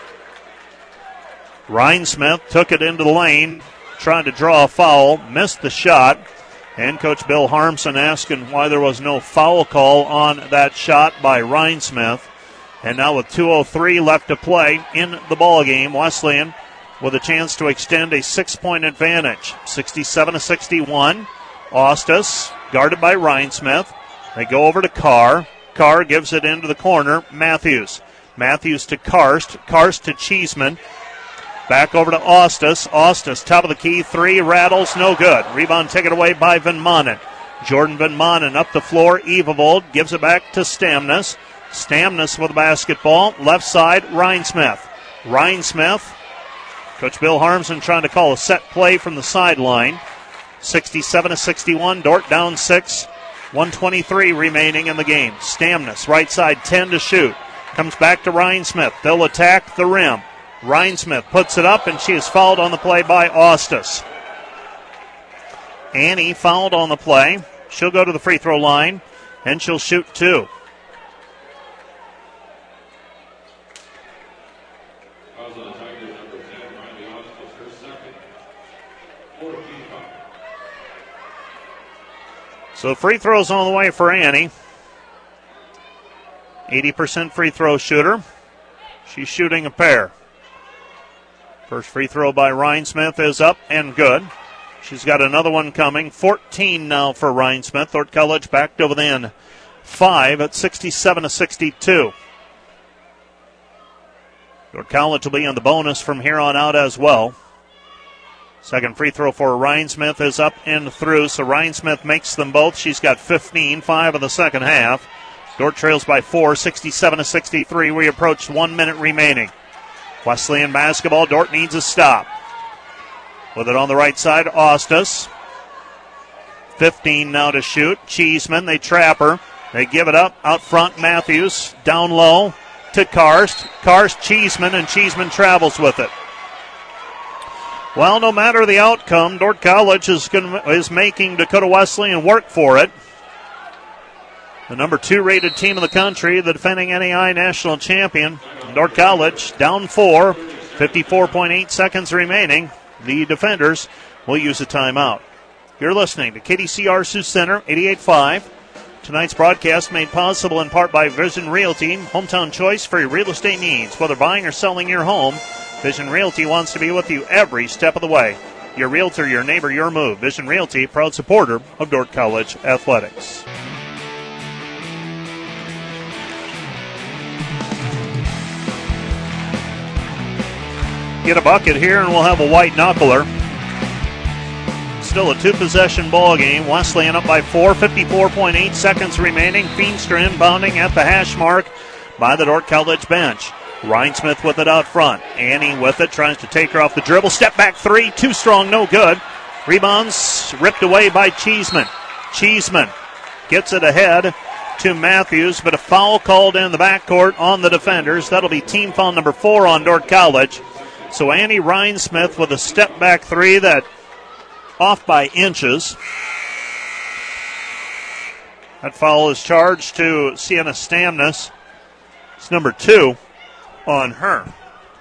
Rhinesmith took it into the lane, trying to draw a foul, missed the shot. And Coach Bill Harmson asking why there was no foul call on that shot by Rhinesmith. And now with 2:03 left to play in the ball game, Wesleyan with a chance to extend a 6-point advantage. 67-61. Ostis guarded by Rhinesmith. They go over to Carr. Carr gives it into the corner. Matthews. Matthews to Karst. Karst to Cheeseman. Back over to Ostis. Ostis, top of the key, 3, rattles, no good. Rebound taken away by Van Manen. Jordan Van Manen up the floor. Evevold gives it back to Stamnus. Stamnus with the basketball. Left side, Rhinesmith. Rhinesmith. Coach Bill Harmson trying to call a set play from the sideline. 67-61. Dordt down 6. 1:23 remaining in the game. Stamnus, right side, 10 to shoot. Comes back to Rhinesmith. They'll attack the rim. Rhinesmith puts it up, and she is fouled on the play by Ostis. Annie fouled on the play. She'll go to the free throw line, and she'll shoot 2. So free throws on the way for Annie. 80% free throw shooter. She's shooting a pair. First free throw by Rhinesmith is up and good. She's got another one coming. 14 now for Rhinesmith. Dordt College back to within 5 at 67-62. Dordt College will be on the bonus from here on out as well. Second free throw for Rhinesmith is up and through, so Rhinesmith makes them both. She's got 15, 5 in the second half. Dordt trails by 4, 67-63. We approach 1 minute remaining. Wesleyan basketball. Dordt needs a stop. With it on the right side, Ostis. 15 now to shoot. Cheeseman, they trap her. They give it up. Out front, Matthews. Down low to Karst. Karst, Cheeseman, and Cheeseman travels with it. Well, no matter the outcome, Dordt College is making Dakota Wesleyan work for it. The number 2 rated team in the country, the defending NAI national champion, Dordt College, down 4, 54.8 seconds remaining. The defenders will use a timeout. You're listening to KDCR Sioux Center, 88.5. Tonight's broadcast made possible in part by Vision Realty, hometown choice for your real estate needs. Whether buying or selling your home, Vision Realty wants to be with you every step of the way. Your realtor, your neighbor, your move. Vision Realty, proud supporter of Dordt College athletics. Get a bucket here and we'll have a white knuckler. Still a 2-possession ball game. Wesleyan up by 4, 54.8 seconds remaining. Feenstra inbounding at the hash mark by the Dordt College bench. Rhinesmith with it out front. Annie with it, tries to take her off the dribble. Step back 3, too strong, no good. Rebounds ripped away by Cheeseman. Cheeseman gets it ahead to Matthews, but a foul called in the backcourt on the defenders. That'll be team foul number 4 on Dordt College. So Annie Rhinesmith with a step-back three that off by inches. That foul is charged to Sienna Stamnus. It's number 2 on her.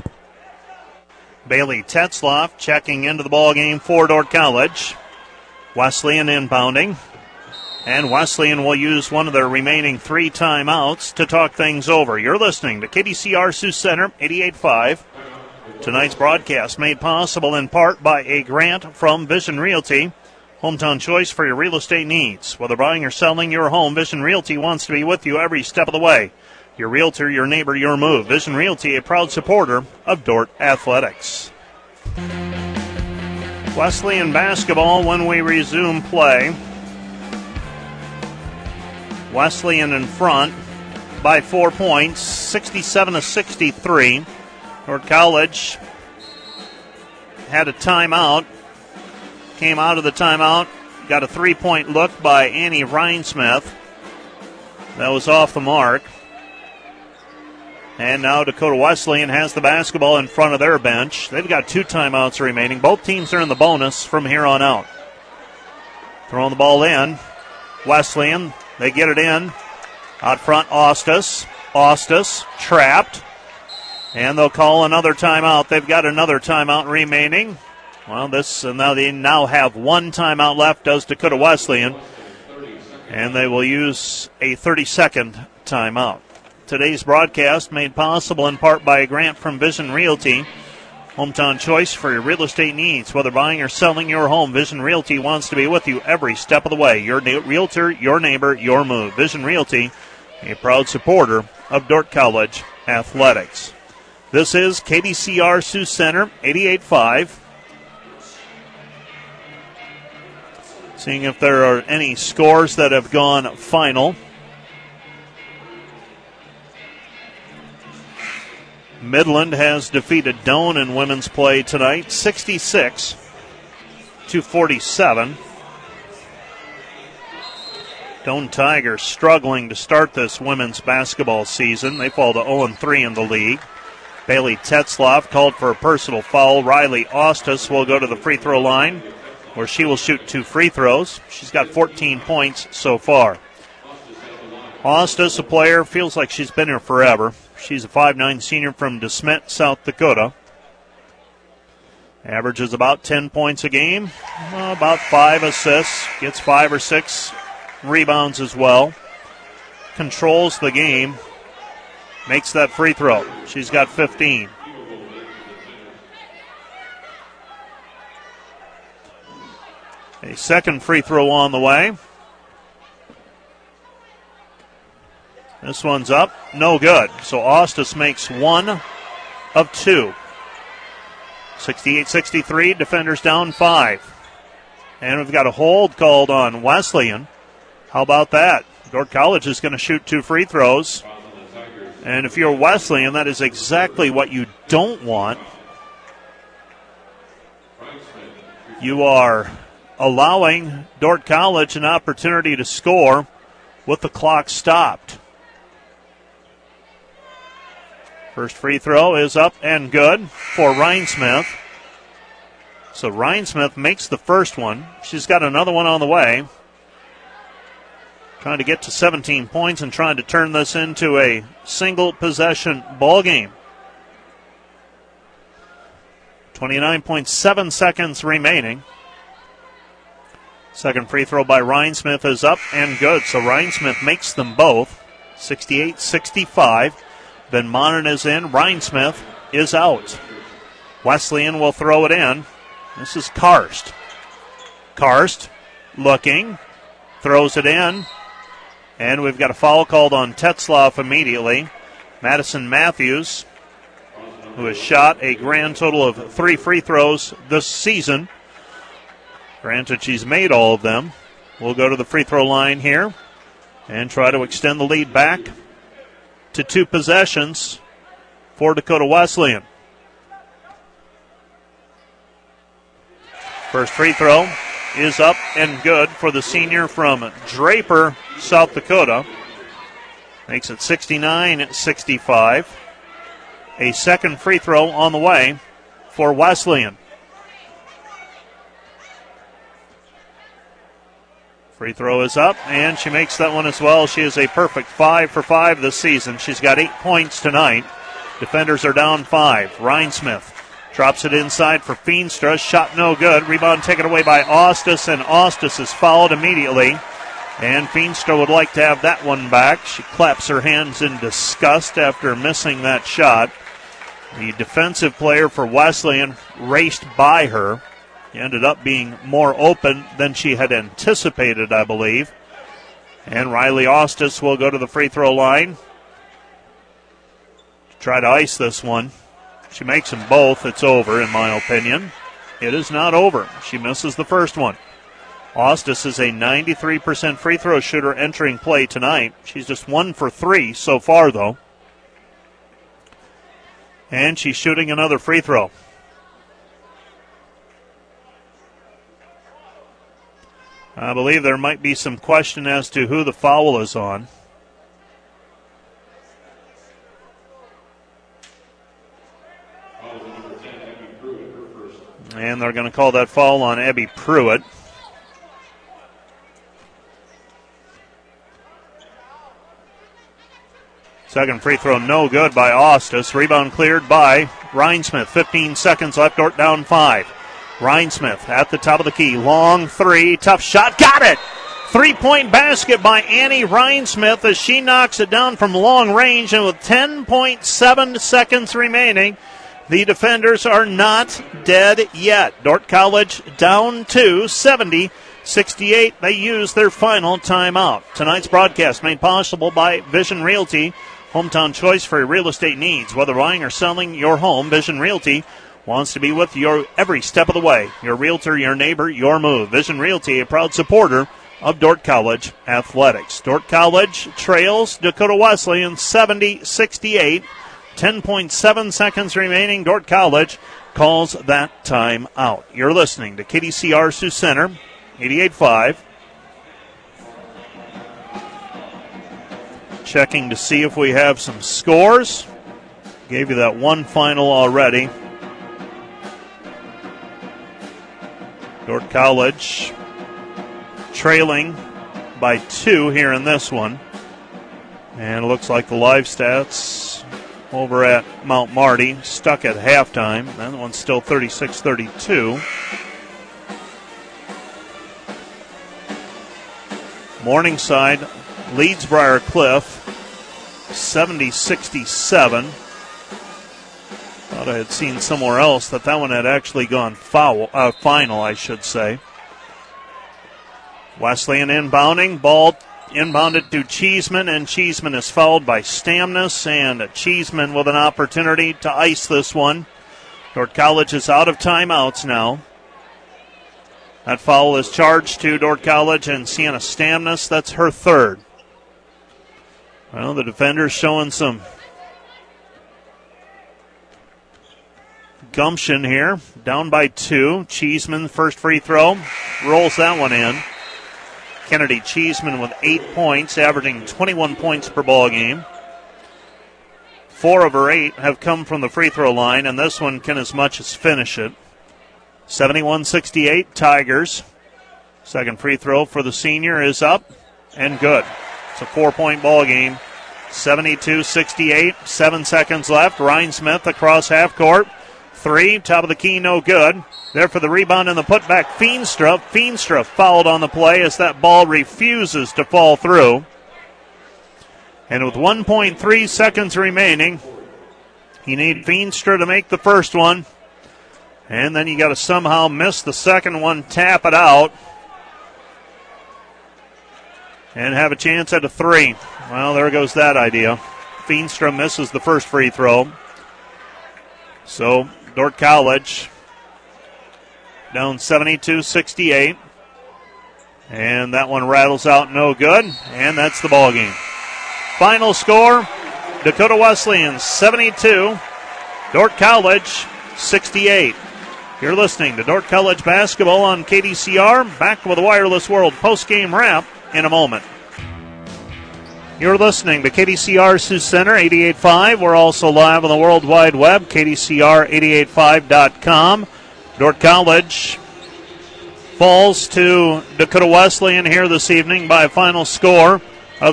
Bailey Tetzloff checking into the ball game for Dordt College. Wesleyan inbounding. And Wesleyan will use one of their remaining 3 timeouts to talk things over. You're listening to KDCR Sioux Center 88.5. Tonight's broadcast made possible in part by a grant from Vision Realty. Hometown choice for your real estate needs. Whether buying or selling your home, Vision Realty wants to be with you every step of the way. Your realtor, your neighbor, your move. Vision Realty, a proud supporter of Dordt Athletics. Wesleyan basketball when we resume play. Wesleyan in front by 4 points, 67-63. Dordt College had a timeout. Came out of the timeout. Got a 3-point look by Annie Rhinesmith. That was off the mark. And now Dakota Wesleyan has the basketball in front of their bench. They've got 2 timeouts remaining. Both teams are in the bonus from here on out. Throwing the ball in. Wesleyan, they get it in. Out front, Ostis. Ostis trapped. And they'll call another timeout. They've got another timeout remaining. Well, they now have 1 timeout left, does Dakota Wesleyan. And they will use a 30-second timeout. Today's broadcast made possible in part by a grant from Vision Realty. Hometown choice for your real estate needs. Whether buying or selling your home, Vision Realty wants to be with you every step of the way. Your realtor, your neighbor, your move. Vision Realty, a proud supporter of Dordt College Athletics. This is KDCR Sioux Center, 88.5. Seeing if there are any scores that have gone final. Midland has defeated Doane in women's play tonight, 66-47. Doane Tigers struggling to start this women's basketball season. They fall to 0-3 in the league. Bailey Tetzloff called for a personal foul. Riley Ostis will go to the free throw line, where she will shoot 2 free throws. She's got 14 points so far. Ostis, a player, feels like she's been here forever. She's a 5'9 senior from DeSmet, South Dakota. Averages about 10 points a game, about 5 assists, gets 5 or 6 rebounds as well. Controls the game, makes that free throw. She's got 15. A second free throw on the way. This one's up. No good. So Ostis makes 1 of 2. 68-63. Defenders down 5. And we've got a hold called on Wesleyan. How about that? Dordt College is going to shoot 2 free throws. And if you're Wesleyan, that is exactly what you don't want. You are allowing Dordt College an opportunity to score with the clock stopped. First free throw is up and good for Rhinesmith. So Rhinesmith makes the first one. She's got another one on the way. Trying to get to 17 points and trying to turn this into a single possession ball game. 29.7 seconds remaining. Second free throw by Rhinesmith is up and good. So Rhinesmith makes them both. 68-65. Van Manen is in. Rhinesmith is out. Wesleyan will throw it in. This is Karst. Karst looking. Throws it in. And we've got a foul called on Tetzloff immediately. Madison Matthews, who has shot a grand total of 3 free throws this season. Granted, she's made all of them. We'll go to the free throw line here and try to extend the lead back to 2 possessions for Dakota Wesleyan. First free throw is up and good for the senior from Draper, South Dakota. Makes it 69-65. A second free throw on the way for Wesleyan. Free throw is up, and she makes that one as well. She is a perfect 5 for 5 this season. She's got 8 points tonight. Defenders are down 5. Rhinesmith drops it inside for Feenstra. Shot no good. Rebound taken away by Ostis, and Ostis is fouled immediately. And Feenstra would like to have that one back. She claps her hands in disgust after missing that shot. The defensive player for Wesleyan raced by her. He ended up being more open than she had anticipated, I believe. And Riley Ostis will go to the free throw line to try to ice this one. She makes them both. It's over, in my opinion. It is not over. She misses the first one. Ostis is a 93% free throw shooter entering play tonight. She's just 1 for 3 so far, though. And she's shooting another free throw. I believe there might be some question as to who the foul is on. And they're going to call that foul on Abby Pruitt. Second free throw no good by Ostis. Rebound cleared by Rhinesmith. 15 seconds left. Dort down 5. Rhinesmith at the top of the key. Long three. Tough shot. Got it! 3-point basket by Annie Rhinesmith as she knocks it down from long range. And with 10.7 seconds remaining, the defenders are not dead yet. Dordt College down 2, 70-68. They use their final timeout. Tonight's broadcast made possible by Vision Realty, hometown choice for your real estate needs. Whether buying or selling your home, Vision Realty wants to be with you every step of the way. Your realtor, your neighbor, your move. Vision Realty, a proud supporter of Dordt College athletics. Dordt College trails Dakota Wesleyan 70-68. 10.7 seconds remaining. Dordt College calls that time out. You're listening to KDCR Sioux Center, 88.5. Checking to see if we have some scores. Gave you that one final already. Dordt College trailing by 2 here in this one. And it looks like the live stats over at Mount Marty stuck at halftime. That one's still 36-32. Morningside leads Briar Cliff 70-67. Thought I had seen somewhere else that one had actually gone final, I should say. Wesleyan inbounding. Ball inbounded to Cheeseman, and Cheeseman is fouled by Stamnus, and Cheeseman with an opportunity to ice this one. Dordt College is out of timeouts now. That foul is charged to Dordt College and Sienna Stamnus. That's her third. Well, the defenders showing some gumption here. Down by 2. Cheeseman, first free throw. Rolls that one in. Kennedy Cheeseman with 8 points, averaging 21 points per ball game. 4 of her 8 have come from the free throw line, and this one can as much as finish it. 71-68, Tigers. Second free throw for the senior is up and good. It's a 4-point ball game. 72-68, 7 seconds left. Rhinesmith across half court. 3, top of the key, no good. There for the rebound and the putback, Feenstra. Feenstra fouled on the play as that ball refuses to fall through. And with 1.3 seconds remaining, you need Feenstra to make the first one. And then you got to somehow miss the second one, tap it out, and have a chance at a 3. Well, there goes that idea. Feenstra misses the first free throw. So, Dordt College down 72-68. And that one rattles out no good. And that's the ball game. Final score, Dakota Wesleyan 72, Dordt College 68. You're listening to Dordt College basketball on KDCR. Back with the Wireless World postgame wrap in a moment. You're listening to KDCR Sioux Center 88.5. We're also live on the World Wide Web, KDCR885.com. Dordt College falls to Dakota Wesleyan here this evening by a final score of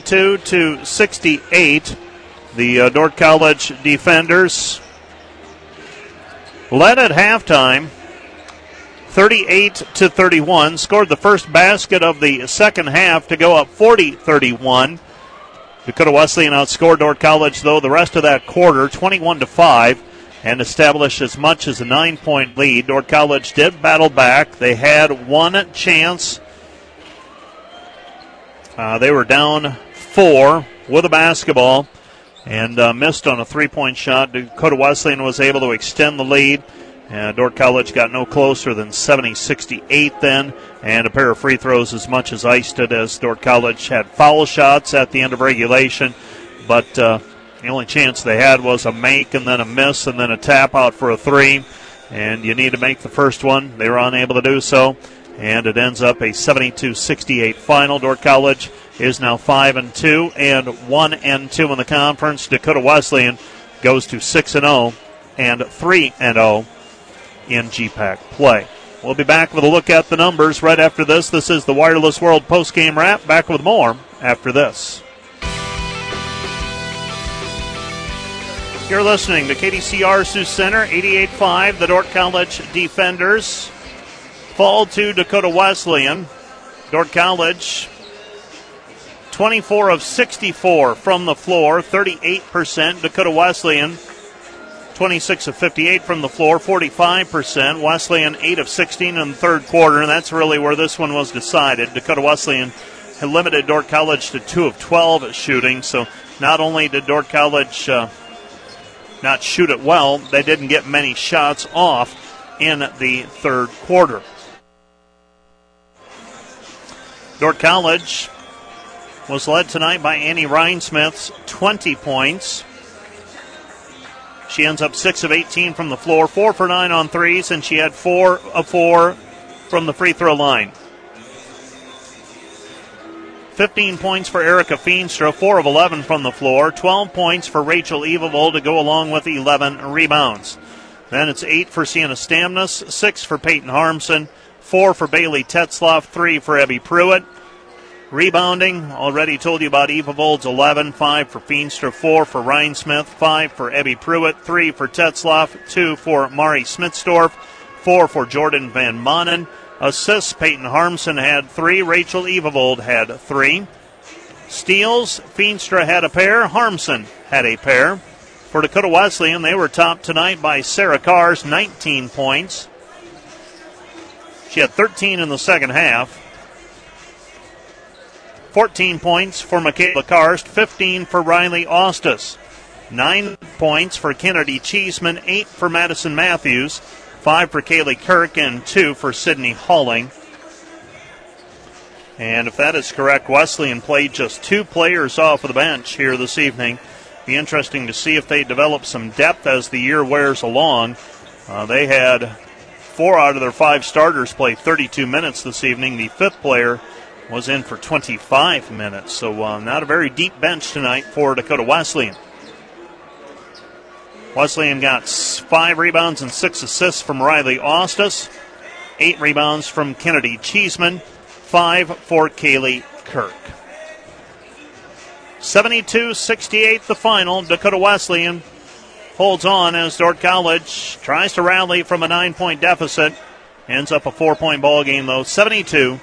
72-68. The Dordt College defenders led at halftime 38-31, scored the first basket of the second half to go up 40-31. Dakota Wesleyan outscored Dordt College, though, the rest of that quarter, 21-5, and established as much as a 9-point lead. Dordt College did battle back. They had one chance. They were down 4 with a basketball and missed on a 3-point shot. Dakota Wesleyan was able to extend the lead. Dordt College got no closer than 70-68 then, and a pair of free throws as much as iced it, as Dordt College had foul shots at the end of regulation, but the only chance they had was a make and then a miss and then a tap out for a 3, and you need to make the first one. They were unable to do so, and it ends up a 72-68 final. Dordt College is now 5-2 and 1-2 in the conference. Dakota Wesleyan goes to 6-0 and 3-0 in GPAC play. We'll be back with a look at the numbers right after this. This is the Wireless World postgame wrap. Back with more after this. You're listening to KDCR Sioux Center 88.5. The Dordt College defenders fall to Dakota Wesleyan. Dordt College 24 of 64 from the floor, 38%. Dakota Wesleyan 26 of 58 from the floor, 45%. Wesleyan 8 of 16 in the third quarter, and that's really where this one was decided. Dakota Wesleyan had limited Dordt College to 2 of 12 at shooting, so not only did Dordt College not shoot it well, they didn't get many shots off in the third quarter. Dordt College was led tonight by Annie Rhinesmith's 20 points. She ends up 6 of 18 from the floor, 4 for 9 on threes, and she had 4 of 4 from the free throw line. 15 points for Erica Feenstra, 4 of 11 from the floor, 12 points for Rachel Evavold to go along with 11 rebounds. Then it's 8 for Sienna Stamnus, 6 for Peyton Harmson, 4 for Bailey Tetzloff, 3 for Ebby Pruitt. Rebounding, already told you about Evavold's 11, 5 for Feenstra, 4 for Rhinesmith, 5 for Ebby Pruitt, 3 for Tetzloff, 2 for Mari Smitsdorf, 4 for Jordan Van Manen. Assists, Peyton Harmson had 3, Rachel Evavold had 3. Steals, Feenstra had a pair, Harmson had a pair. For Dakota Wesleyan, they were topped tonight by Sarah Kars, 19 points. She had 13 in the second half. 14 points for Michaela Karst, 15 for Riley Ostis, 9 points for Kennedy Cheeseman, 8 for Madison Matthews, 5 for Kaylee Kirk, and 2 for Sydney Halling. And if that is correct, Wesleyan played just 2 players off of the bench here this evening. Be interesting to see if they develop some depth as the year wears along. They had 4 out of their 5 starters play 32 minutes this evening. The 5th player was in for 25 minutes. So not a very deep bench tonight for Dakota Wesleyan. Wesleyan got 5 rebounds and 6 assists from Riley Ostis, 8 rebounds from Kennedy Cheeseman, 5 for Kaylee Kirk. 72-68 the final. Dakota Wesleyan holds on as Dordt College tries to rally from a 9-point deficit. Ends up a 4-point ball game, though, 72-68.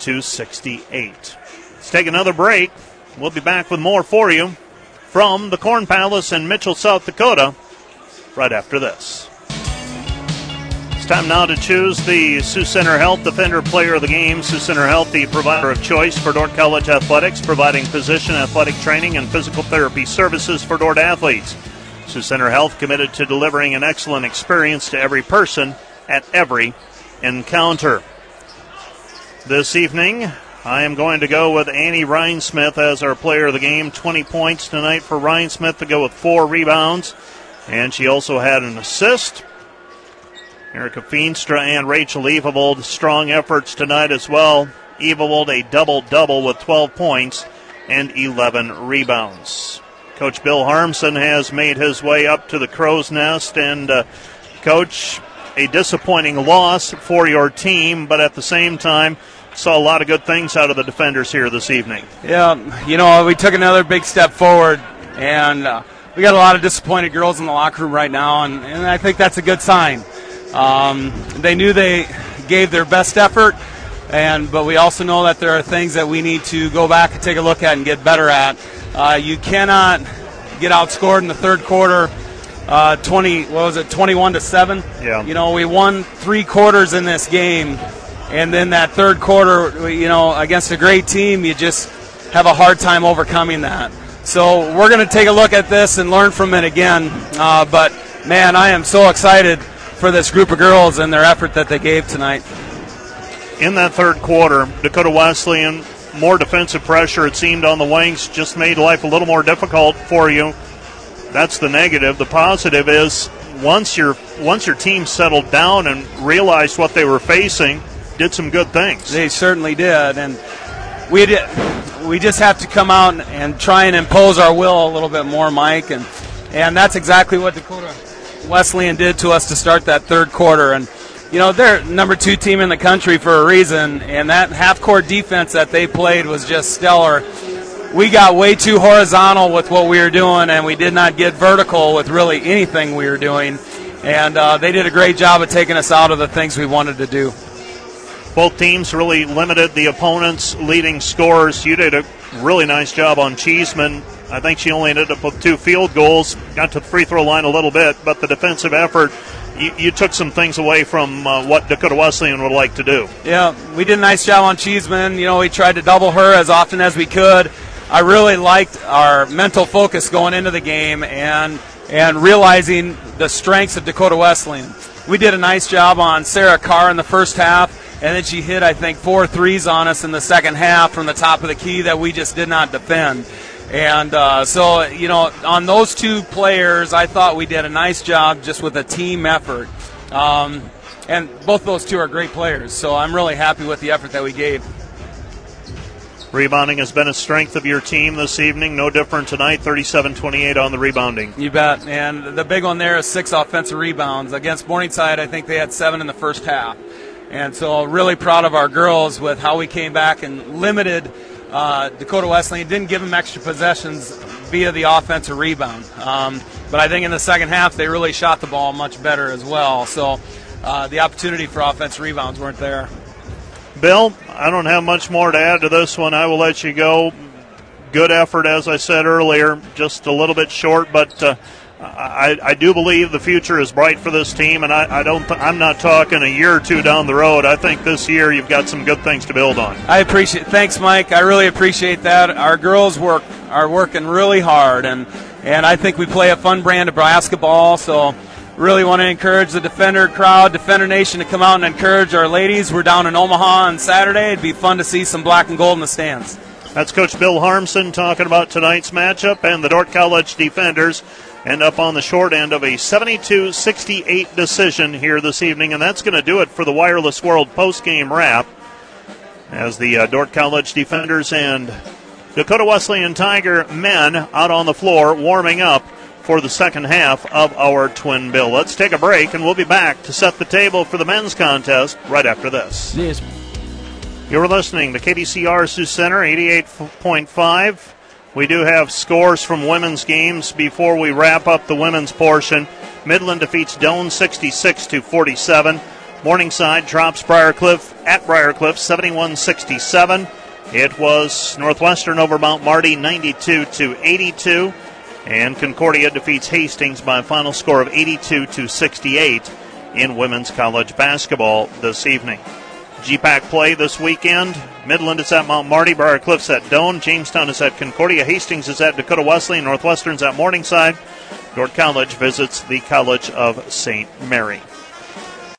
Let's take another break. We'll be back with more for you from the Corn Palace in Mitchell, South Dakota, right after this. It's time now to choose the Sioux Center Health Defender Player of the Game. Sioux Center Health, the provider of choice for Dordt College athletics, providing physician, athletic training, and physical therapy services for Dordt athletes. Sioux Center Health committed to delivering an excellent experience to every person at every encounter. This evening, I am going to go with Annie Rhinesmith as our player of the game. 20 points tonight for Rhinesmith to go with 4 rebounds. And she also had an assist. Erica Feenstra and Rachel Evavold, strong efforts tonight as well. Evavold a double-double with 12 points. and 11 rebounds. Coach Bill Harmson has made his way up to the Crow's Nest, and Coach, a disappointing loss for your team, but at the same time, saw a lot of good things out of the defenders here this evening. Yeah, we took another big step forward, and we got a lot of disappointed girls in the locker room right now, and I think that's a good sign. They knew they gave their best effort, but we also know that there are things that we need to go back and take a look at and get better at. You cannot get outscored in the third quarter 21-7? Yeah. We won 3 quarters in this game, and then that third quarter, against a great team, you just have a hard time overcoming that. So we're going to take a look at this and learn from it again. But, man, I am so excited for this group of girls and their effort that they gave tonight. In that third quarter, Dakota Wesleyan, more defensive pressure, it seemed, on the wings, just made life a little more difficult for you. That's the negative. The positive is once your team settled down and realized what they were facing, did some good things. They certainly did, and we just have to come out and try and impose our will a little bit more, Mike, and that's exactly what Dakota Wesleyan did to us to start that third quarter. And they're number 2 team in the country for a reason, and that half-court defense that they played was just stellar. We got way too horizontal with what we were doing, and we did not get vertical with really anything we were doing. And they did a great job of taking us out of the things we wanted to do. Both teams really limited the opponent's leading scorers. You did a really nice job on Cheeseman. I think she only ended up with 2 field goals, got to the free throw line a little bit, but the defensive effort, you took some things away from what Dakota Wesleyan would like to do. Yeah, we did a nice job on Cheeseman. We tried to double her as often as we could. I really liked our mental focus going into the game and realizing the strengths of Dakota Wesleyan. We did a nice job on Sarah Carr in the first half, and then she hit, I think, 4 threes on us in the second half from the top of the key that we just did not defend. And so, on those 2 players, I thought we did a nice job just with a team effort. And both those 2 are great players, so I'm really happy with the effort that we gave. Rebounding has been a strength of your team this evening. No different tonight, 37-28 on the rebounding. You bet. And the big one there is 6 offensive rebounds. Against Morningside, I think they had 7 in the first half. And so really proud of our girls with how we came back and limited Dakota Wesleyan. Didn't give them extra possessions via the offensive rebound. But I think in the second half they really shot the ball much better as well. So the opportunity for offensive rebounds weren't there. Bill, I don't have much more to add to this one. I will let you go. Good effort, as I said earlier, just a little bit short, but I do believe the future is bright for this team, and I'm not talking a year or 2 down the road. I think this year you've got some good things to build on. I appreciate it. Thanks, Mike. I really appreciate that. Our girls are working really hard, and I think we play a fun brand of basketball, so really want to encourage the Defender crowd, Defender Nation, to come out and encourage our ladies. We're down in Omaha on Saturday. It'd be fun to see some black and gold in the stands. That's Coach Bill Harmson talking about tonight's matchup, and the Dordt College Defenders end up on the short end of a 72-68 decision here this evening, and that's going to do it for the Wireless World postgame wrap as the Dordt College Defenders and Dakota Wesleyan Tiger men out on the floor warming up for the second half of our twin bill. Let's take a break, and we'll be back to set the table for the men's contest right after this. Yes. You're listening to KBCR Sioux Center, 88.5. We do have scores from women's games before we wrap up the women's portion. Midland defeats Doane 66-47. Morningside drops Briarcliff at Briarcliff 71-67. It was Northwestern over Mount Marty 92-82. And Concordia defeats Hastings by a final score of 82-68 in women's college basketball this evening. GPAC play this weekend. Midland is at Mount Marty, Briarcliff's at Doane, Jamestown is at Concordia, Hastings is at Dakota Wesleyan, Northwestern's at Morningside. Dordt College visits the College of St. Mary.